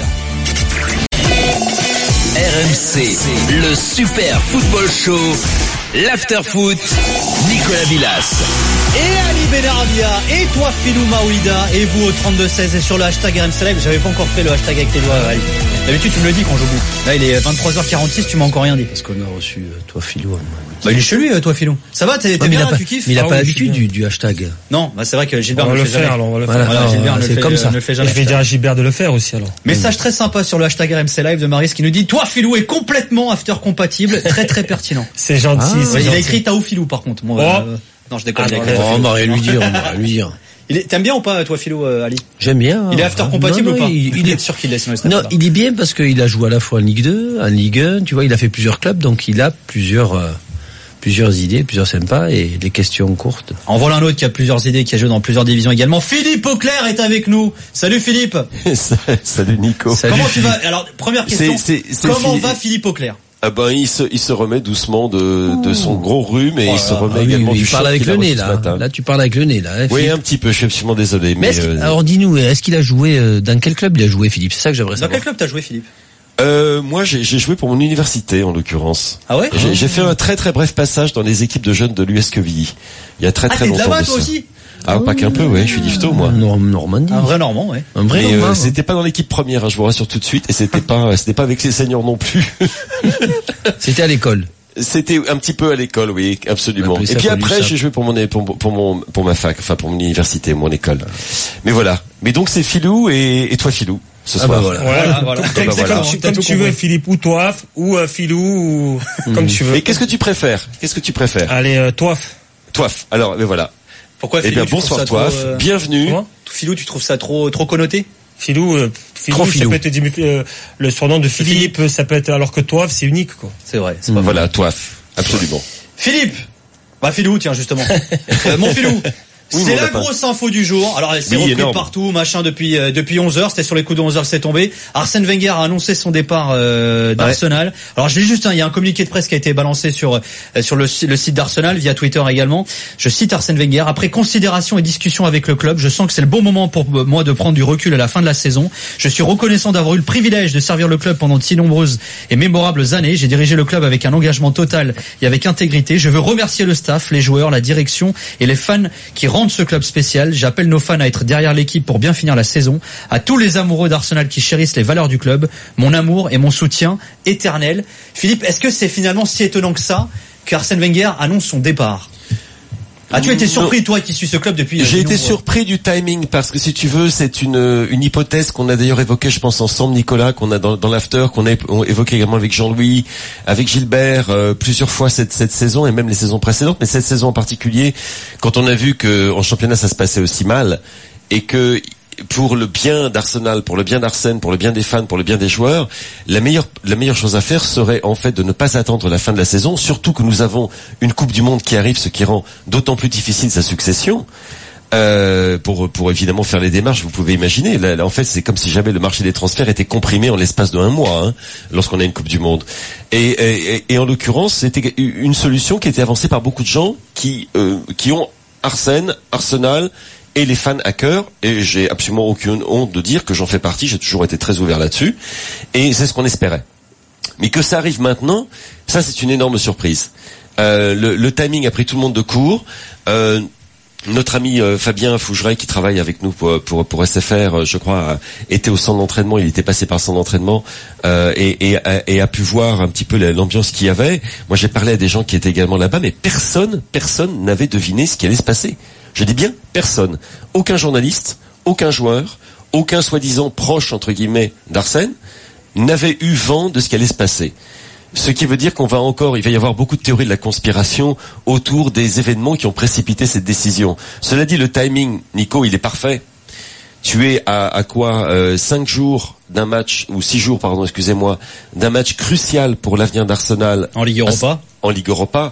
RMC, le Super Football Show, l'After Foot, Nicolas Villas. Et Ali Benarbia, et toi Philou Maouida, et vous au 32-16 et sur le hashtag RMC Live. J'avais pas encore fait le hashtag avec tes doigts, Ali. D'habitude tu me le dis quand j'oublie. Là il est 23h46, tu m'as encore rien dit. Parce qu'on a reçu toi Philou. Bah il est chez lui, toi Philou. Ça va, t'es bien là, tu kiffes? Mais il a pas l'habitude du hashtag. Non, bah c'est vrai que Gilbert on va le faire, alors on va le faire. Voilà, Gilbert c'est comme ça. Ne le fait jamais. Je vais dire à Gilbert de le faire aussi alors. Message très sympa sur le hashtag RMC Live de Maris qui nous dit toi Philou est complètement after compatible, très pertinent. C'est gentil. Il a écrit Taou Philou par contre. Non, je déconne. On va rien lui dire. T'aimes bien ou pas, toi, Philou, Ali? J'aime bien. Il est after compatible ou pas? Il est sûr qu'il laisse le Non, il est bien parce qu'il a joué à la fois en Ligue 2, en Ligue 1, tu vois, il a fait plusieurs clubs, donc il a plusieurs idées, plusieurs sympas et des questions courtes. En voilà un autre qui a plusieurs idées, qui a joué dans plusieurs divisions également. Philippe Auclair est avec nous. Salut Philippe. Salut Nico. Comment tu vas? Alors, première question. Comment va Philippe Auclair? Ah ben il se remet doucement de son gros rhume et il se remet également du choc qu'il a reçu ce matin. Là tu parles avec le nez là. Hein, oui un petit peu, je suis absolument désolé. Mais alors dis-nous, est-ce qu'il a joué dans quel club il a joué Philippe? C'est ça que j'aimerais savoir. Dans quel club t'as joué Philippe? Moi j'ai joué pour mon université en l'occurrence. Ah ouais? J'ai fait un très très bref passage dans les équipes de jeunes de l'US Quevilly. Il y a très longtemps. T'es de là-bas toi aussi? Ah, pas qu'un peu, ouais, je suis difto, moi. Normandie. Un vrai Normand, ouais. Un vrai Normand. C'était pas dans l'équipe première, hein, je vous rassure tout de suite, et c'était pas avec les seniors non plus. C'était à l'école. C'était un petit peu à l'école, oui, absolument. Et puis après, j'ai joué pour ma fac, enfin pour mon université, mon école. Mais voilà. Mais donc c'est Philou et toi Philou. Ce soir. Voilà. Comme tu veux, Philippe, ou Toif, ou Philou, ou comme tu veux. Et qu'est-ce que tu préfères? Allez, Toif. Toif. Alors, mais voilà. Pourquoi Philou? Eh bien, bonsoir Toif. Bienvenue. Philou, tu trouves ça trop connoté? Philou, ça peut être le surnom de Philippe, ça peut être, alors que Toif, c'est unique, quoi. C'est vrai, c'est pas voilà, vrai. Toif. Absolument. Philippe! Philou, tiens, justement. Mon Philou. Oui, c'est la grosse info du jour. Alors, c'est repris partout, machin, depuis 11h. C'était sur les coups de 11h, c'est tombé. Arsène Wenger a annoncé son départ d'Arsenal. Ouais. Alors, je lis juste, il y a un communiqué de presse qui a été balancé sur le site d'Arsenal, via Twitter également. Je cite Arsène Wenger. Après considération et discussion avec le club, je sens que c'est le bon moment pour moi de prendre du recul à la fin de la saison. Je suis reconnaissant d'avoir eu le privilège de servir le club pendant de si nombreuses et mémorables années. J'ai dirigé le club avec un engagement total et avec intégrité. Je veux remercier le staff, les joueurs, la direction et les fans qui rendent ce club spécial. J'appelle nos fans à être derrière l'équipe pour bien finir la saison. À tous les amoureux d'Arsenal qui chérissent les valeurs du club, mon amour et mon soutien éternel. Philippe, est-ce que c'est finalement si étonnant que ça qu'Arsène Wenger annonce son départ? As-tu été surpris, toi, qui suis ce club depuis... J'ai été surpris du timing, parce que si tu veux, c'est une hypothèse qu'on a d'ailleurs évoquée, je pense, ensemble, Nicolas, qu'on a dans l'after, qu'on a évoqué également avec Jean-Louis, avec Gilbert, plusieurs fois cette saison, et même les saisons précédentes, mais cette saison en particulier, quand on a vu que en championnat ça se passait aussi mal, et que pour le bien d'Arsenal, pour le bien d'Arsène, pour le bien des fans, pour le bien des joueurs, la meilleure chose à faire serait en fait de ne pas attendre la fin de la saison, surtout que nous avons une Coupe du Monde qui arrive, ce qui rend d'autant plus difficile sa succession. Pour évidemment faire les démarches, vous pouvez imaginer. Là, en fait, c'est comme si jamais le marché des transferts était comprimé en l'espace de 1 mois, hein, lorsqu'on a une Coupe du Monde. Et en l'occurrence, c'était une solution qui était avancée par beaucoup de gens qui ont Arsenal et les fans à cœur, et j'ai absolument aucune honte de dire que j'en fais partie, j'ai toujours été très ouvert là-dessus, et c'est ce qu'on espérait. Mais que ça arrive maintenant, ça c'est une énorme surprise. Le timing a pris tout le monde de court. Notre ami Fabien Fougeret, qui travaille avec nous pour SFR, je crois, était au centre d'entraînement, il était passé par le centre d'entraînement et a pu voir un petit peu l'ambiance qu'il y avait. Moi j'ai parlé à des gens qui étaient également là-bas, mais personne n'avait deviné ce qui allait se passer. Je dis bien personne. Aucun journaliste, aucun joueur, aucun soi-disant proche, entre guillemets, d'Arsène, n'avait eu vent de ce qui allait se passer. Ce qui veut dire il va y avoir beaucoup de théories de la conspiration autour des événements qui ont précipité cette décision. Cela dit, le timing, Nico, il est parfait. Tu es à quoi 5 jours d'un match, ou 6 jours, pardon, excusez-moi, d'un match crucial pour l'avenir d'Arsenal. En Ligue Europa. En Ligue Europa.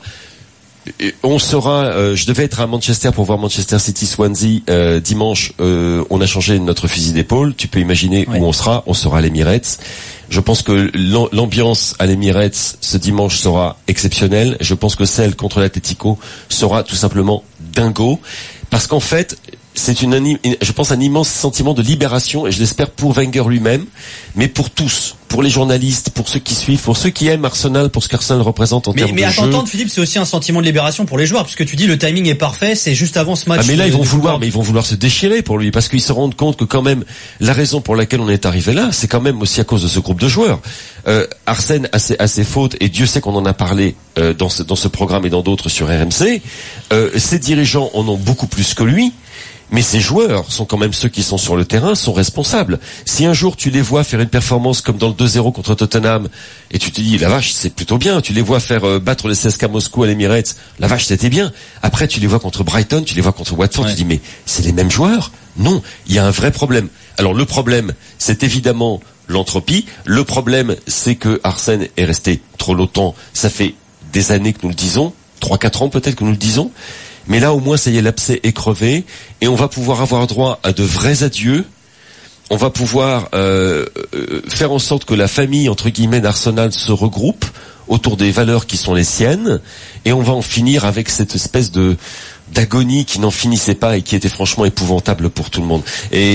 On sera, je devais être à Manchester pour voir Manchester City Swansea dimanche. On a changé notre fusil d'épaule. Tu peux imaginer où on sera. On sera à l'Emirates. Je pense que l'ambiance à l'Emirates ce dimanche sera exceptionnelle. Je pense que celle contre l'Atlético sera tout simplement dingo, parce qu'en fait, c'est je pense un immense sentiment de libération, et je l'espère pour Wenger lui-même, mais pour tous, pour les journalistes, pour ceux qui suivent, pour ceux qui aiment Arsenal, pour ce qu'Arsenal représente en termes de jeu. Mais à t'entendre, Philippe, c'est aussi un sentiment de libération pour les joueurs, puisque tu dis le timing est parfait, c'est juste avant ce match. Ah mais là ils vont vouloir se déchirer pour lui, parce qu'ils se rendent compte que quand même la raison pour laquelle on est arrivé là, c'est quand même aussi à cause de ce groupe de joueurs. Arsène a ses fautes, et Dieu sait qu'on en a parlé dans ce programme et dans d'autres sur RMC. Ses dirigeants en ont beaucoup plus que lui. Mais ces joueurs sont quand même ceux qui sont sur le terrain, sont responsables. Si un jour tu les vois faire une performance comme dans le 2-0 contre Tottenham, et tu te dis, la vache, c'est plutôt bien. Tu les vois faire battre les CSKA Moscou à l'Emirates, la vache, c'était bien. Après, tu les vois contre Brighton, tu les vois contre Watford, tu dis, mais c'est les mêmes joueurs? Non, il y a un vrai problème. Alors le problème, c'est évidemment l'entropie. Le problème, c'est que Arsène est resté trop longtemps. Ça fait des années que nous le disons, 3-4 ans peut-être que nous le disons. Mais là, au moins, ça y est, l'abcès est crevé, et on va pouvoir avoir droit à de vrais adieux. On va pouvoir faire en sorte que la famille, entre guillemets, d'Arsenal se regroupe autour des valeurs qui sont les siennes, et on va en finir avec cette espèce de d'agonie qui n'en finissait pas et qui était franchement épouvantable pour tout le monde.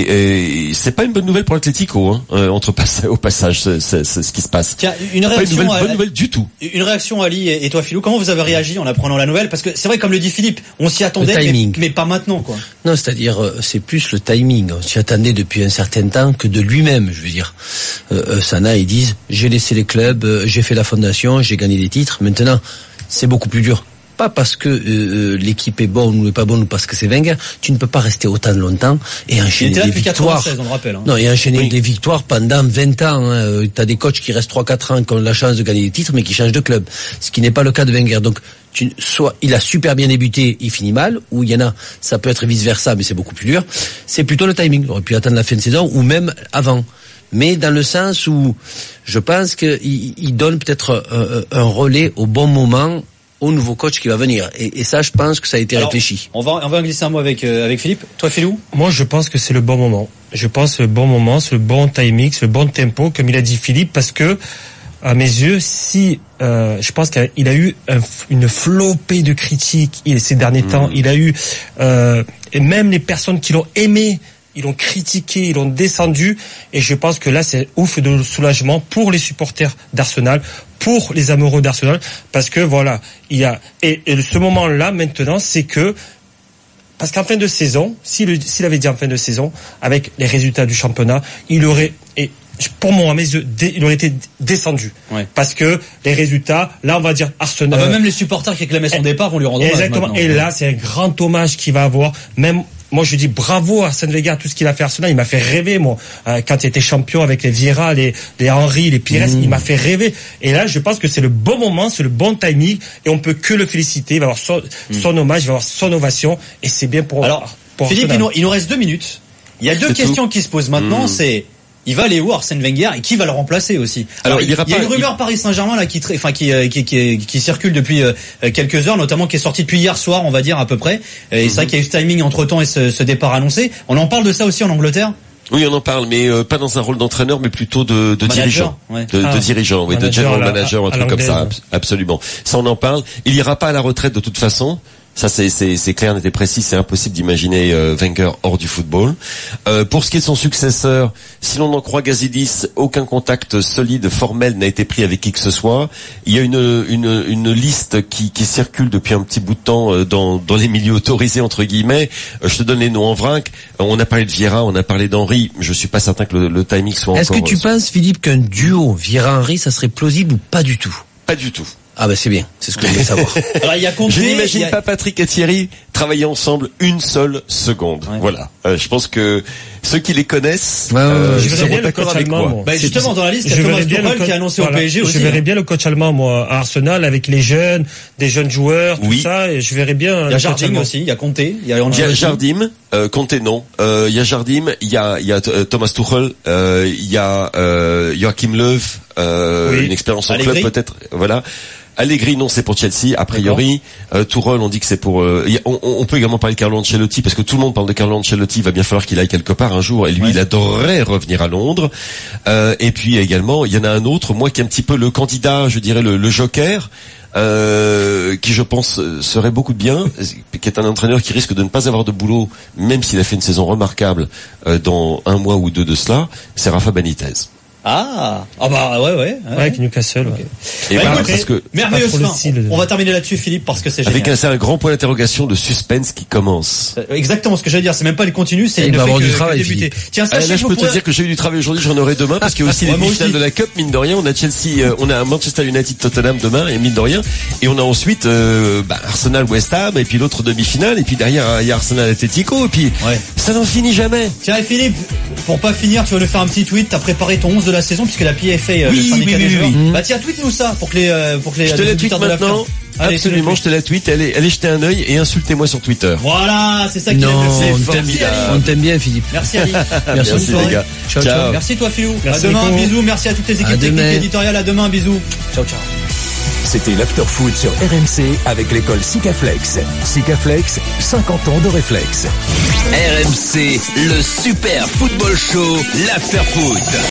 Et c'est pas une bonne nouvelle pour l'Atlético, au passage, c'est ce qui se passe. Tiens, une réaction bonne nouvelle du tout. Une réaction, Ali et toi, Philou, comment vous avez réagi en apprenant la nouvelle? Parce que c'est vrai, comme le dit Philippe, on s'y attendait, mais pas maintenant, quoi. Non, c'est-à-dire, c'est plus le timing. On s'y attendait depuis un certain temps que de lui-même, je veux dire. Sana, ils disent, j'ai laissé les clubs, j'ai fait la fondation, j'ai gagné des titres. Maintenant, c'est beaucoup plus dur. Pas parce que l'équipe est bonne ou n'est pas bonne ou parce que c'est Wenger, tu ne peux pas rester autant longtemps et enchaîner des victoires. 96, on le rappelle, Non, et enchaîner des victoires pendant 20 ans. T'as des coachs qui restent 3-4 ans, qui ont la chance de gagner des titres, mais qui changent de club. Ce qui n'est pas le cas de Wenger. Donc, soit il a super bien débuté, il finit mal, ou il y en a, ça peut être vice versa, mais c'est beaucoup plus dur. C'est plutôt le timing. On aurait pu attendre la fin de saison ou même avant. Mais dans le sens où je pense qu'il donne peut-être un relais au bon moment au nouveau coach qui va venir. Et ça, je pense que ça a été réfléchi. On va en glisser un mot avec Philippe. Toi, Philou? Moi, je pense que c'est le bon moment. Je pense que c'est le bon moment, c'est le bon timing, c'est le bon tempo, comme il a dit Philippe, parce que, à mes yeux, je pense qu'il a eu une flopée de critiques ces derniers temps. Il a eu, et même les personnes qui l'ont aimé, ils l'ont critiqué, ils l'ont descendu, et je pense que là, c'est ouf de soulagement pour les supporters d'Arsenal, pour les amoureux d'Arsenal, parce que voilà, il y a et ce moment-là maintenant, c'est que parce qu'en fin de saison, s'il avait dit en fin de saison, avec les résultats du championnat, il aurait pour moi, à mes yeux, il aurait été descendu. Ouais. Parce que les résultats, là, on va dire Arsenal. Même les supporters qui réclamaient son départ vont lui rendre hommage. Exactement. Maintenant. Et là, c'est un grand hommage qu'il va avoir. Même moi, je dis bravo à Arsène Wenger, tout ce qu'il a fait à Arsenal. Il m'a fait rêver, moi. Quand il était champion avec les Vieira, les Henry, les Pires, il m'a fait rêver. Et là, je pense que c'est le bon moment, c'est le bon timing, et on peut que le féliciter. Il va avoir son hommage, il va avoir son ovation, et c'est bien pour. Alors, Philippe, il nous reste 2 minutes. Il y a deux questions qui se posent maintenant. C'est il va aller où Arsène Wenger et qui va le remplacer aussi? Alors il y a une rumeur Paris Saint-Germain là qui circule depuis quelques heures, notamment qui est sortie depuis hier soir, on va dire à peu près. Et c'est vrai qu'il y a eu ce timing entre temps et ce départ annoncé. On en parle de ça aussi en Angleterre? Oui, on en parle, mais pas dans un rôle d'entraîneur, mais plutôt de dirigeant, de dirigeant, oui, de general manager, un truc comme ça, absolument. Ça, on en parle. Il ira pas à la retraite de toute façon. Ça, c'est clair, net et précis. C'est impossible d'imaginer Wenger hors du football. Pour ce qui est de son successeur, si l'on en croit Gazidis, aucun contact solide, formel n'a été pris avec qui que ce soit. Il y a une liste qui circule depuis un petit bout de temps dans les milieux autorisés entre guillemets. Je te donne les noms en vrac. On a parlé de Vieira, on a parlé d'Henry. Je suis pas certain que le timing soit encore. Est-ce que tu penses, Philippe, qu'un duo Vieira-Henry, ça serait plausible ou pas du tout? Pas du tout. Ah bah c'est bien, c'est ce que je voulais savoir. Alors, il y a Conte, je n'imagine pas Patrick et Thierry travailler ensemble une seule seconde. Ouais. Voilà. Je pense que ceux qui les connaissent, je seront d'accord avec moi. Bah, justement, dans la liste, il y a Thomas Tuchel qui a annoncé au PSG aussi. Je verrais bien le coach allemand, moi, à Arsenal, avec les jeunes, des jeunes joueurs, tout ça, et je verrais bien. Il y a Jardim aussi, il y a Conte, il y a Jardim, Conte non. Il y a Jardim, il y a Thomas Tuchel, il y a Joachim Löw, une expérience en club peut-être, voilà. Allegri, non, c'est pour Chelsea, a priori. Tuchel, on dit que c'est pour... on peut également parler de Carlo Ancelotti, parce que tout le monde parle de Carlo Ancelotti. Il va bien falloir qu'il aille quelque part un jour. Et lui, il adorerait revenir à Londres. Et puis également, il y en a un autre, moi, qui est un petit peu le candidat, je dirais, le joker, qui, je pense, serait beaucoup de bien, qui est un entraîneur qui risque de ne pas avoir de boulot, même s'il a fait une saison remarquable dans 1 mois ou 2 de cela. C'est Rafa Benitez. Ah bah ouais, avec Newcastle. Okay. Et parce que merveilleuse fin. On va terminer là-dessus, Philippe, parce que c'est génial. Avec un grand point d'interrogation de suspense qui commence. Exactement ce que j'allais dire. C'est même pas le continu, c'est il ne fait que débuter. Tiens, là, je peux te dire que j'ai eu du travail aujourd'hui, j'en aurai demain, parce qu'il y a aussi les demi-finales de la Cup, mine de rien. On a Chelsea, on a Manchester United, Tottenham demain, et mine de rien. Et on a ensuite Arsenal, West Ham, et puis l'autre demi-finale, et puis derrière il y a Arsenal, Atletico, et puis ça n'en finit jamais. Tiens, et Philippe, pour pas finir, tu vas nous faire un petit tweet. T'as préparé ton 11 de la saison, puisque la PFA, le syndicat des joueurs. Bah tiens, tweet-nous ça pour que les je te la tweet maintenant. Absolument, je te la tweet. Allez jeter un œil et insultez-moi sur Twitter. Voilà, c'est ça qui on t'aime bien, Philippe. Merci Ali. Merci les gars. Ciao. Merci toi, Philou. À demain, bisous. Merci à toutes les équipes techniques et éditoriales. À demain, bisous. Ciao. C'était l'After Foot sur RMC avec l'école Sikaflex. Sikaflex, 50 ans de réflexe. RMC, le super football show, l'After Foot.